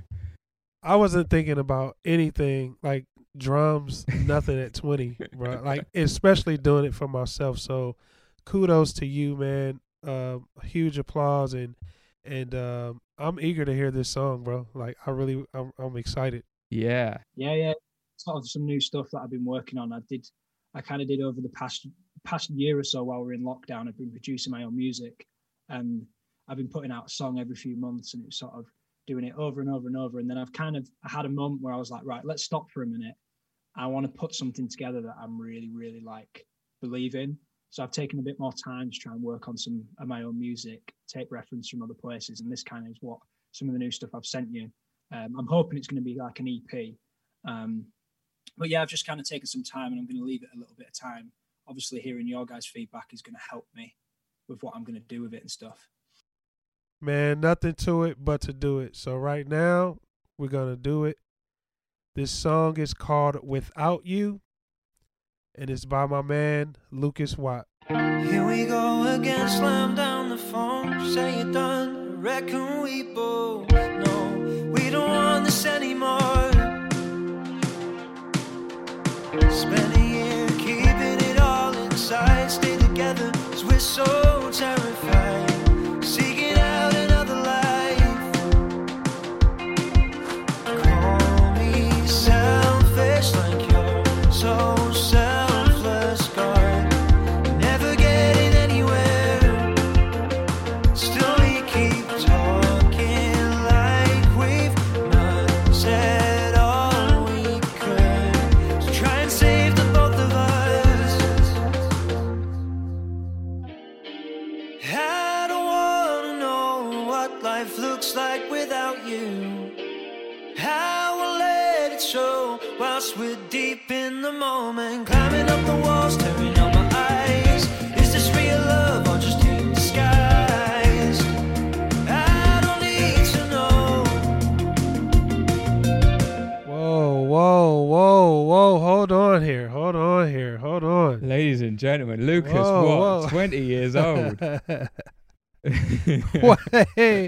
[SPEAKER 8] I wasn't thinking about anything like drums, nothing at twenty, bro. Like, especially doing it for myself. So kudos to you, man. Uh, huge applause. And, and um, I'm eager to hear this song, bro. Like, I really, I'm, I'm excited.
[SPEAKER 9] Yeah.
[SPEAKER 12] Yeah, yeah. Sort of some new stuff that I've been working on. I did, I kind of did over the past past year or so while we're in lockdown. I've been producing my own music, and I've been putting out a song every few months, and it was sort of doing it over and over and over. And then I've kind of I had a moment where I was like, right, let's stop for a minute. I want to put something together that I'm really, really like believe in. So I've taken a bit more time to try and work on some of my own music, take reference from other places, and this kind of is what some of the new stuff I've sent you. Um, I'm hoping it's going to be like an E P. Um, But yeah, I've just kind of taken some time, and I'm going to leave it a little bit of time. Obviously, hearing your guys' feedback is going to help me with what I'm going to do with it and stuff.
[SPEAKER 8] Man, nothing to it but to do it. So right now, we're going to do it. This song is called Without You, and it's by my man, Lucas Watt.
[SPEAKER 11] Here we go again, slam down the phone, say you're done, I reckon we both know we don't want this anymore. Spend a year keeping it all inside, stay together, 'cause we're
[SPEAKER 13] show whilst we're deep in the moment, climbing up the walls, tearing out my eyes. Is this real love or just in disguise? I don't need to know.
[SPEAKER 8] Whoa, whoa, whoa, whoa! Hold on here, hold on here, hold on.
[SPEAKER 9] Ladies and gentlemen, Lucas,
[SPEAKER 8] Whoa,
[SPEAKER 9] what?
[SPEAKER 8] whoa.
[SPEAKER 9] twenty years old.
[SPEAKER 8] Wait,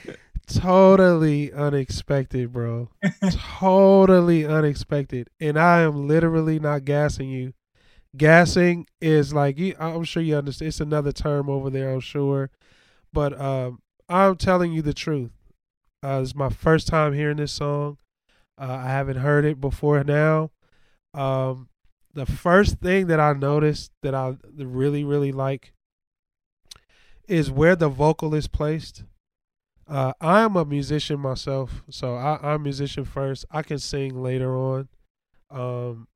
[SPEAKER 8] totally unexpected, bro. Totally unexpected, and I am literally not gassing you. Gassing is like you, I'm sure you understand. It's another term over there, I'm sure, but um, I'm telling you the truth. Uh, it's my first time hearing this song. Uh, I haven't heard it before now. Um, the first thing that I noticed that I really, really like is where the vocal is placed. Uh, I am a musician myself, so I, I'm a musician first. I can sing later on. Um,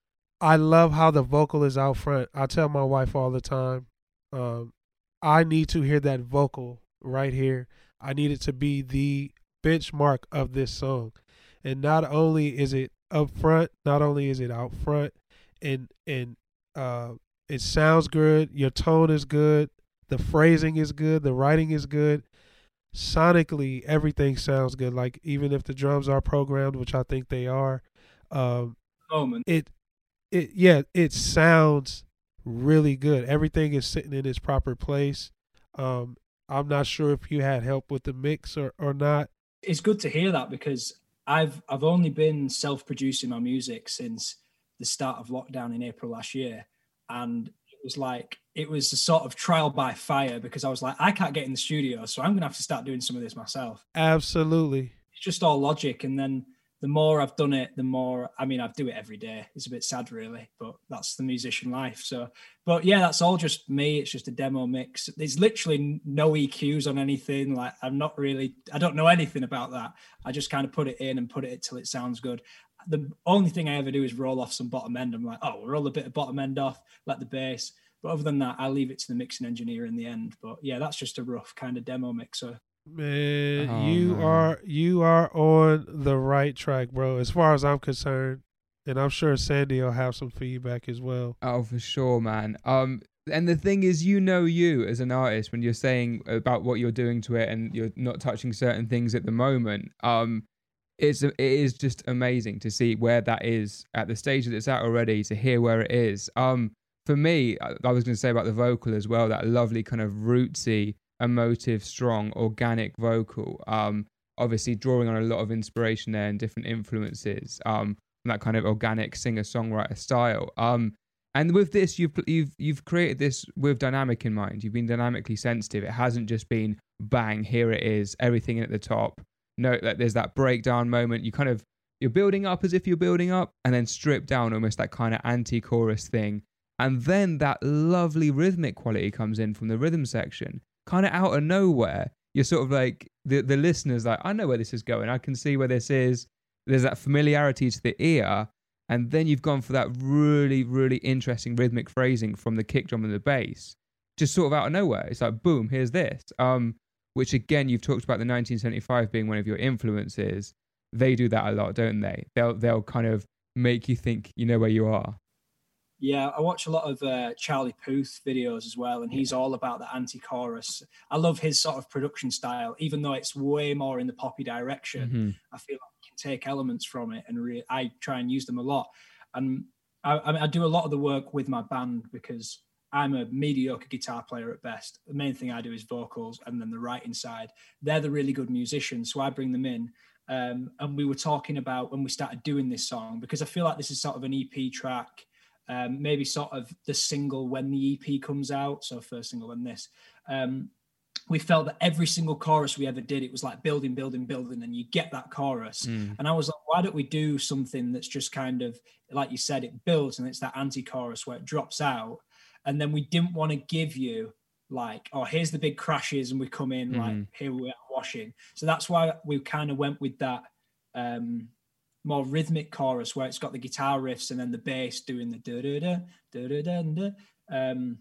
[SPEAKER 8] I love how the vocal is out front. I tell my wife all the time, um, I need to hear that vocal right here. I need it to be the benchmark of this song. And not only is it up front, not only is it out front, and and uh, it sounds good, your tone is good, the phrasing is good, the writing is good. Sonically, everything sounds good. Like, even if the drums are programmed, which I think they are, um,
[SPEAKER 12] Moment.
[SPEAKER 8] it, it, yeah, it sounds really good. Everything is sitting in its proper place. Um, I'm not sure if you had help with the mix or, or not.
[SPEAKER 12] It's good to hear that, because I've I've only been self-producing my music since the start of lockdown in April last year, and it was like it was a sort of trial by fire, because I was like, I can't get in the studio, so I'm gonna have to start doing some of this myself.
[SPEAKER 8] Absolutely.
[SPEAKER 12] It's just all logic, and then the more I've done it, the more, I mean, I do it every day. It's a bit sad, really, but that's the musician life. So, but yeah, that's all just me. It's just a demo mix. There's literally no E Qs on anything. Like, I'm not really, I don't know anything about that. I just kind of put it in and put it till it sounds good. The only thing I ever do is roll off some bottom end. I'm like, oh, we'll roll a bit of bottom end off, let the bass. But other than that, I leave it to the mixing engineer in the end. But yeah, that's just a rough kind of demo mixer.
[SPEAKER 8] Man,
[SPEAKER 9] Oh,
[SPEAKER 8] you
[SPEAKER 9] man.
[SPEAKER 8] are you are on the right track, bro, as far as I'm concerned. And I'm sure Sandy will have some feedback as well.
[SPEAKER 9] Oh, for sure, man. Um, and the thing is, you know you as an artist when you're saying about what you're doing to it and you're not touching certain things at the moment. Um, it's it is just amazing to see where that is at the stage that it's at already, to hear where it is. Um, for me, I, I was going to say about the vocal as well, that lovely kind of rootsy, emotive, strong, organic vocal. Um, obviously drawing on a lot of inspiration there and different influences. Um, that kind of organic singer-songwriter style. Um, and with this, you've you've you've created this with dynamic in mind. You've been dynamically sensitive. It hasn't just been bang, here it is, everything at the top. No, that there's that breakdown moment. You kind of you're building up as if you're building up, and then strip down, almost that kind of anti-chorus thing. And then that lovely rhythmic quality comes in from the rhythm section, kind of out of nowhere. You're sort of like the the listener's like, I know where this is going. I can see where this is. There's that familiarity to the ear, and then you've gone for that really, really interesting rhythmic phrasing from the kick drum and the bass, just sort of out of nowhere. It's like, boom, here's this. Um, which again, you've talked about the nineteen seventy-five being one of your influences. They do that a lot, don't they? They'll they'll kind of make you think you know where you are.
[SPEAKER 12] Yeah, I watch a lot of uh, Charlie Puth videos as well, and he's all about the anti-chorus. I love his sort of production style, even though it's way more in the poppy direction.
[SPEAKER 9] Mm-hmm.
[SPEAKER 12] I feel like I can take elements from it, and re- I try and use them a lot. And I, I, mean, I do a lot of the work with my band because I'm a mediocre guitar player at best. The main thing I do is vocals, and then the writing side. They're the really good musicians, so I bring them in. Um, and we were talking about when we started doing this song, because I feel like this is sort of an E P track. Um, maybe sort of the single when the E P comes out. So first single when this, um, we felt that every single chorus we ever did, it was like building, building, building, and you get that chorus.
[SPEAKER 9] Mm.
[SPEAKER 12] And I was like, why don't we do something that's just kind of, like you said, it builds and it's that anti-chorus where it drops out. And then we didn't want to give you like, oh, here's the big crashes and we come in mm. like, here we are washing. So that's why we kind of went with that, um, more rhythmic chorus where it's got the guitar riffs and then the bass doing the da-da-da, da-da-da-da. Um,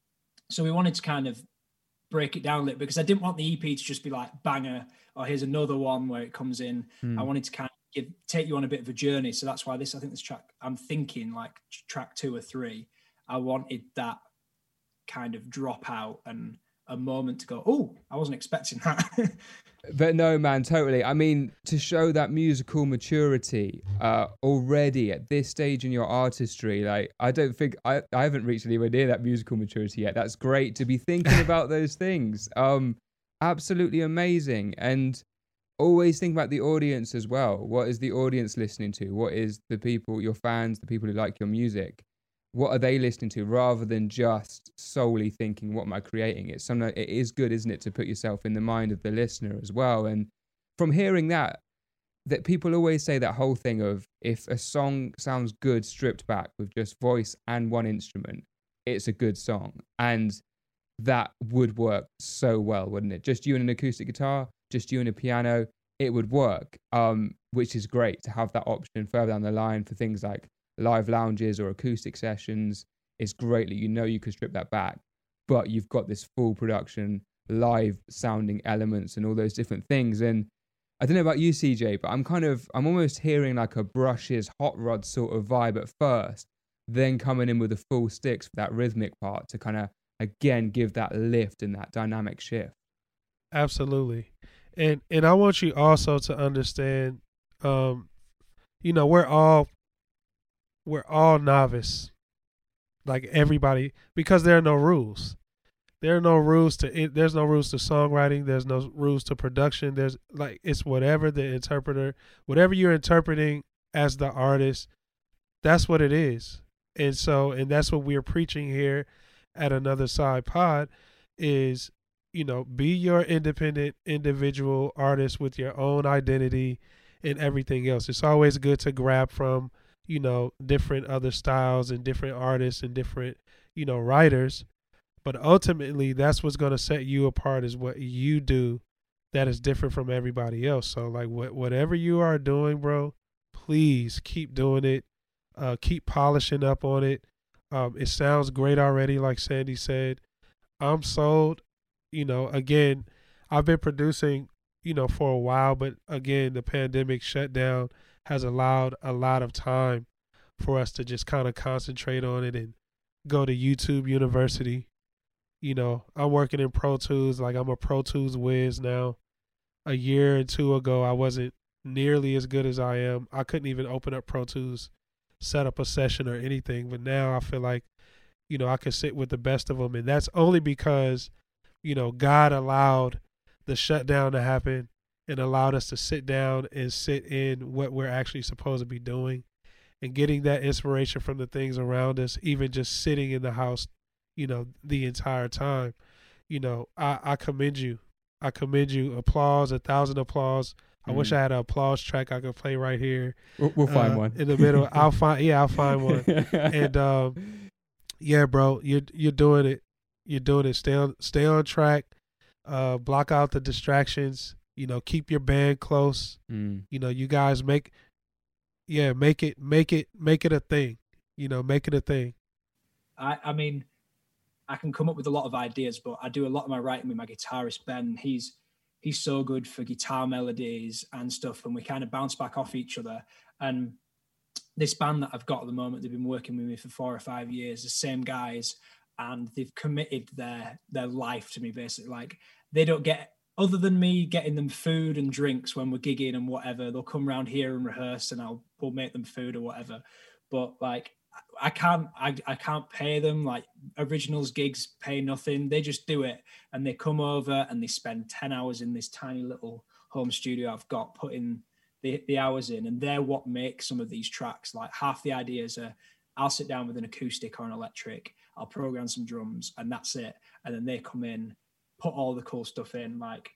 [SPEAKER 12] so we wanted to kind of break it down a little bit because I didn't want the E P to just be like banger, or here's another one where it comes in. Mm. I wanted to kind of give take you on a bit of a journey. So that's why this, I think this track, I'm thinking like track two or three, I wanted that kind of drop out and a moment to go, oh, I wasn't expecting that.
[SPEAKER 9] But no, man, totally. I mean, to show that musical maturity uh, already at this stage in your artistry, like, I don't think, I, I haven't reached anywhere near that musical maturity yet. That's great to be thinking about those things. Um, absolutely amazing. And always think about the audience as well. What is the audience listening to? What is the people, your fans, the people who like your music? What are they listening to, rather than just solely thinking, what am I creating? It's something, it is good, isn't it, to put yourself in the mind of the listener as well. And from hearing that, that people always say that whole thing of, if a song sounds good stripped back with just voice and one instrument, it's a good song. And that would work so well, wouldn't it? Just you and an acoustic guitar, just you and a piano, it would work, um, which is great to have that option further down the line for things like live lounges or acoustic sessions. It's great that you know you could strip that back, but you've got this full production, live sounding elements and all those different things. And I don't know about you, C J, but I'm kind of, I'm almost hearing like a Brushes, Hot Rod sort of vibe at first, then coming in with the full sticks for that rhythmic part to kind of, again, give that lift and that dynamic shift.
[SPEAKER 8] Absolutely. And and I want you also to understand, um, you know, we're all we're all novice, like everybody, because there are no rules. There are no rules to there's no rules to songwriting. There's no rules to production. There's like, it's whatever the interpreter, whatever you're interpreting as the artist, that's what it is. And so, and that's what we're preaching here at Another Side Pod is, you know, be your independent individual artist with your own identity and everything else. It's always good to grab from, you know, different other styles and different artists and different, you know, writers. But ultimately, that's what's going to set you apart, is what you do that is different from everybody else. So, like, what whatever you are doing, bro, please keep doing it. Uh, keep polishing up on it. Um, it sounds great already, like Sandy said. I'm sold. You know, again, I've been producing, you know, for a while, but again, the pandemic shutdown has allowed a lot of time for us to just kind of concentrate on it and go to YouTube University. You know, I'm working in Pro Tools, like I'm a Pro Tools whiz now. A year or two ago, I wasn't nearly as good as I am. I couldn't even open up Pro Tools, set up a session or anything. But now I feel like, you know, I could sit with the best of them. And that's only because, you know, God allowed the shutdown to happen and allowed us to sit down and sit in what we're actually supposed to be doing and getting that inspiration from the things around us, even just sitting in the house, you know, the entire time. You know, I, I commend you. I commend you. Applause, a thousand applause. I mm. wish I had an applause track I could play right here.
[SPEAKER 9] We'll, we'll find
[SPEAKER 8] uh,
[SPEAKER 9] one
[SPEAKER 8] in the middle. I'll find, yeah, I'll find one. And um, yeah, bro, you're you're doing it. You're doing it. Stay on, stay on track. Uh, block out the distractions. You know, keep your band close.
[SPEAKER 9] Mm.
[SPEAKER 8] You know, you guys make, yeah, make it, make it, make it a thing. You know, make it a thing.
[SPEAKER 12] I, I mean, I can come up with a lot of ideas, but I do a lot of my writing with my guitarist, Ben. He's he's so good for guitar melodies and stuff, and we kind of bounce back off each other. And this band that I've got at the moment, they've been working with me for four or five years, the same guys, and they've committed their their life to me, basically. Like, they don't get, other than me getting them food and drinks when we're gigging and whatever, they'll come around here and rehearse and I'll we'll make them food or whatever. But like, I can't, I, I can't pay them. Like, originals gigs pay nothing. They just do it, and they come over and they spend ten hours in this tiny little home studio I've got, putting the, the hours in, and they're what makes some of these tracks. Like, half the ideas are, I'll sit down with an acoustic or an electric, I'll program some drums, and that's it. And then they come in, put all the cool stuff in. Like,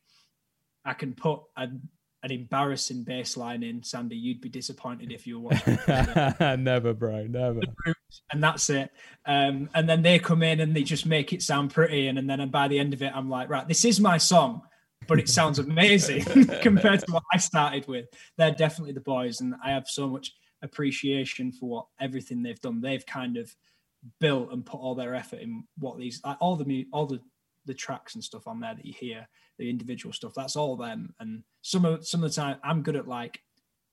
[SPEAKER 12] I can put a an embarrassing bass line in, Sandy. You'd be disappointed if you were watching.
[SPEAKER 9] Never, bro, never.
[SPEAKER 12] And that's it. Um, and then they come in and they just make it sound pretty. And, and then by the end of it, I'm like, right, this is my song, but it sounds amazing compared to what I started with. They're definitely the boys, and I have so much appreciation for what everything they've done. They've kind of built and put all their effort in what these, like all the all the the tracks and stuff on there that you hear, the individual stuff, that's all them. And some of some of the time I'm good at like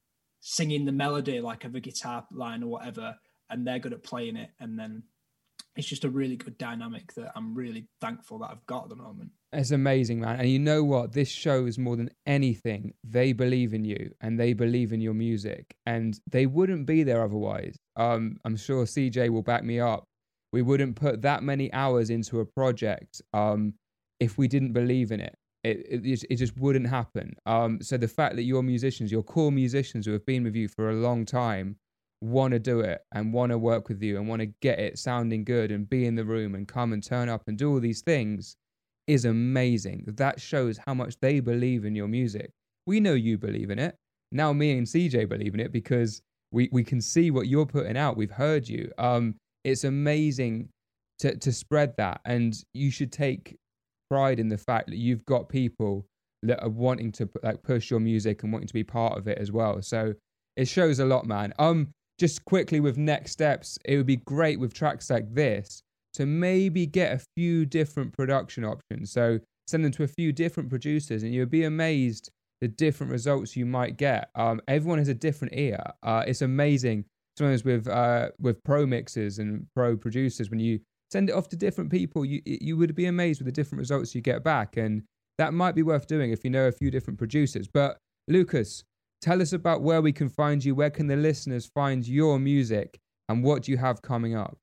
[SPEAKER 12] singing the melody like of a guitar line or whatever, and they're good at playing it. And then it's just a really good dynamic that I'm really thankful that I've got at the moment.
[SPEAKER 9] It's amazing, man. And you know what? This shows more than anything, they believe in you and they believe in your music, and they wouldn't be there otherwise. Um, I'm sure C J will back me up. We wouldn't put that many hours into a project um, if we didn't believe in it. It, it, it just wouldn't happen. Um, so the fact that your musicians, your core musicians who have been with you for a long time, want to do it and want to work with you and want to get it sounding good and be in the room and come and turn up and do all these things is amazing. That shows how much they believe in your music. We know you believe in it. Now me and C J believe in it because we, we can see what you're putting out. We've heard you. Um, it's amazing to, to spread that, and you should take pride in the fact that you've got people that are wanting to like push your music and wanting to be part of it as well. So it shows a lot, man. Um, just quickly with next steps, it would be great with tracks like this to maybe get a few different production options. So send them to a few different producers, and you'll be amazed the different results you might get. Um, everyone has a different ear. Uh, it's amazing. Sometimes with uh with pro mixers and pro producers, when you send it off to different people, you you would be amazed with the different results you get back. And that might be worth doing if you know a few different producers. But Lucas, tell us about where we can find you. Where can the listeners find your music, and what do you have coming up?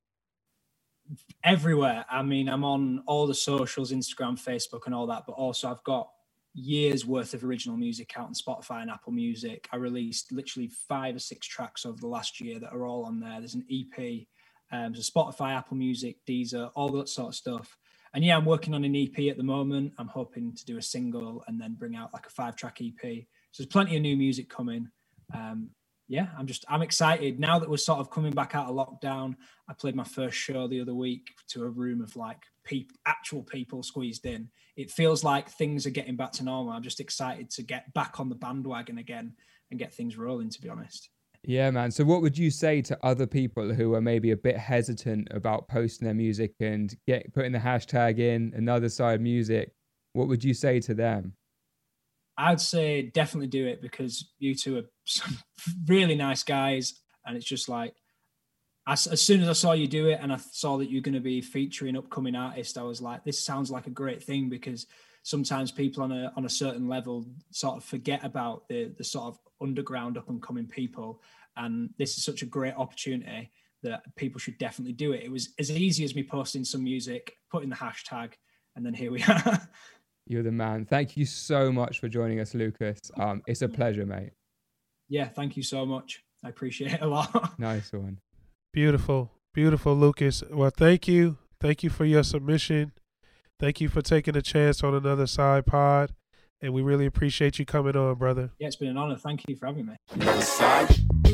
[SPEAKER 12] Everywhere. I mean, I'm on all the socials, Instagram, Facebook and all that, but also I've got years worth of original music out on Spotify and Apple Music. I released literally five or six tracks over the last year that are all on there. There's an E P. Um, so Spotify, Apple Music, Deezer, all that sort of stuff. And yeah, I'm working on an E P at the moment. I'm hoping to do a single and then bring out like a five track E P. So there's plenty of new music coming. Um, yeah, I'm just, I'm excited now that we're sort of coming back out of lockdown. I played my first show the other week to a room of like people, actual people squeezed in. It feels like things are getting back to normal. I'm just excited to get back on the bandwagon again and get things rolling, to be honest.
[SPEAKER 9] Yeah, man. So what would you say to other people who are maybe a bit hesitant about posting their music and get putting the hashtag in Another Side Music? What would you say to them?
[SPEAKER 12] I'd say definitely do it, because you two are some really nice guys. And it's just like, as, as soon as I saw you do it and I saw that you're going to be featuring upcoming artists, I was like, this sounds like a great thing, because sometimes people on a on a certain level sort of forget about the the sort of underground up and coming people. And this is such a great opportunity that people should definitely do it. It was as easy as me posting some music, putting the hashtag, and then here we are.
[SPEAKER 9] You're the man. Thank you so much for joining us, Lucas. Um, it's a pleasure, mate.
[SPEAKER 12] Yeah, thank you so much. I appreciate it a lot.
[SPEAKER 9] Nice one.
[SPEAKER 8] Beautiful. Beautiful, Lucas. Well, thank you. Thank you for your submission. Thank you for taking a chance on Another Side Pod. And we really appreciate you coming on, brother.
[SPEAKER 12] Yeah, it's been an honor. Thank you for having me.
[SPEAKER 7] Another side.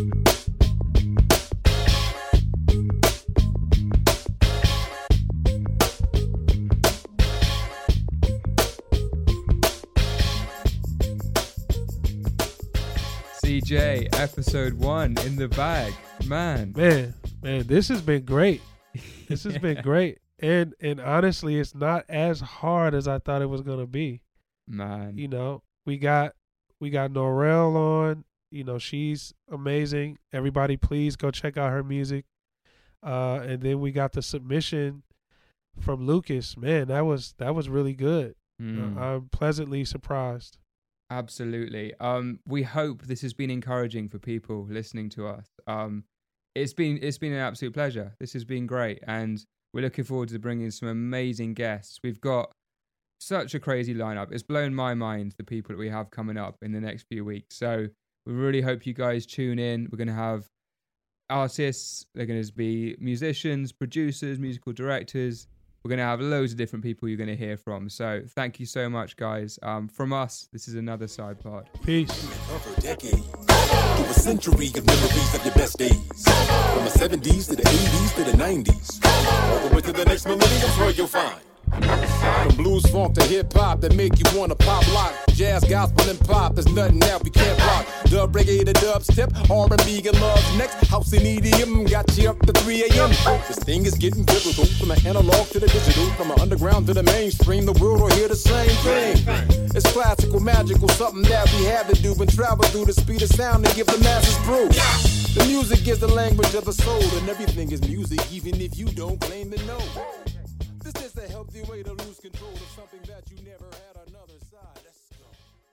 [SPEAKER 9] C J, episode one in the bag. Man.
[SPEAKER 8] Man, man, this has been great. This has been great. And and honestly, it's not as hard as I thought it was gonna be.
[SPEAKER 9] Man.
[SPEAKER 8] You know, we got we got Norel on. You know, she's amazing. Everybody please go check out her music. Uh and then we got the submission from Lucas. Man, that was that was really good.
[SPEAKER 9] Mm.
[SPEAKER 8] Uh, I'm pleasantly surprised.
[SPEAKER 9] Absolutely. Um, we hope this has been encouraging for people listening to us. Um, it's been it's been an absolute pleasure. This has been great, and we're looking forward to bringing some amazing guests. We've got such a crazy lineup. It's blown my mind, the people that we have coming up in the next few weeks. So we really hope you guys tune in. We're going to have artists. They're going to be musicians, producers, musical directors. We're going to have loads of different people you're going to hear from. So thank you so much, guys. Um, from us, this is Another Side Pod.
[SPEAKER 8] Peace.
[SPEAKER 7] Over decades, through a century of memories of your best days. From the seventies to the eighties to the nineties. All the way to the next millennium, where you'll find From blues, funk to hip hop that make you wanna pop lock. Jazz, gospel, and pop, there's nothing that we can't block. Dub reggae to dubstep, R and B and love's next. House and E D M got you up to three a.m. This thing is getting biblical. From the analog to the digital, from the underground to the mainstream, the world will hear the same thing. It's classical, magical, something that we have to do and travel through the speed of sound and give the masses proof. The music is the language of the soul, and everything is music, even if you don't claim to know. This is a healthy way to lose control of something that you never had another side. Let's go.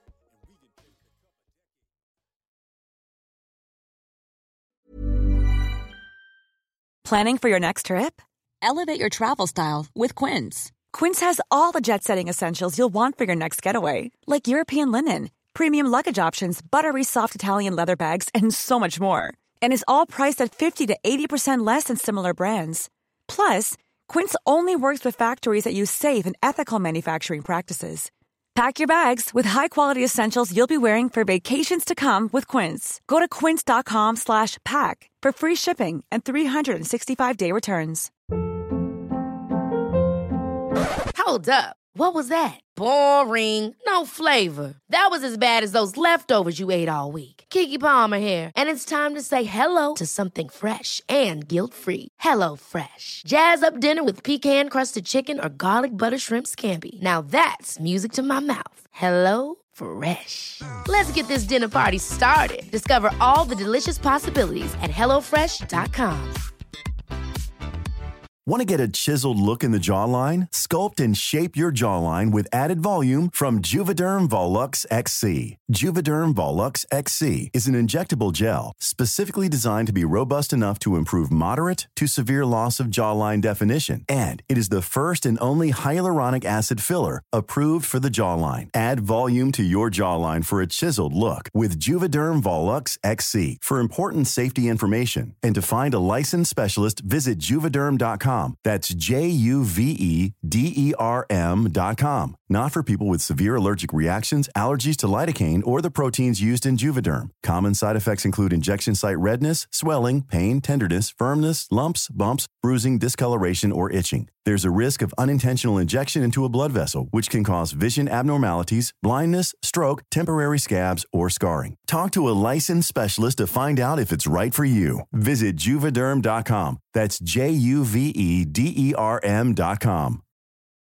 [SPEAKER 14] Planning for your next trip? Elevate your travel style with Quince. Quince has all the jet-setting essentials you'll want for your next getaway, like European linen, premium luggage options, buttery soft Italian leather bags, and so much more. And is all priced at fifty to eighty percent less than similar brands. Plus, Quince only works with factories that use safe and ethical manufacturing practices. Pack your bags with high-quality essentials you'll be wearing for vacations to come with Quince. Go to quince.com slash pack for free shipping and three sixty-five day returns.
[SPEAKER 6] Hold up. What was that? Boring. No flavor. That was as bad as those leftovers you ate all week. Keke Palmer here, and it's time to say hello to something fresh and guilt-free. Hello Fresh. Jazz up dinner with pecan-crusted chicken or garlic butter shrimp scampi. Now that's music to my mouth. Hello Fresh. Let's get this dinner party started. Discover all the delicious possibilities at hello fresh dot com.
[SPEAKER 15] Want to get a chiseled look in the jawline? Sculpt and shape your jawline with added volume from Juvederm Volux X C. Juvederm Volux X C is an injectable gel specifically designed to be robust enough to improve moderate to severe loss of jawline definition. And it is the first and only hyaluronic acid filler approved for the jawline. Add volume to your jawline for a chiseled look with Juvederm Volux X C. For important safety information and to find a licensed specialist, visit juvederm dot com. That's J U V E D E R M dot com. Not for people with severe allergic reactions, allergies to lidocaine, or the proteins used in Juvederm. Common side effects include injection site redness, swelling, pain, tenderness, firmness, lumps, bumps, bruising, discoloration, or itching. There's a risk of unintentional injection into a blood vessel, which can cause vision abnormalities, blindness, stroke, temporary scabs, or scarring. Talk to a licensed specialist to find out if it's right for you. Visit Juvederm dot com. That's J U V E D E R M dot com.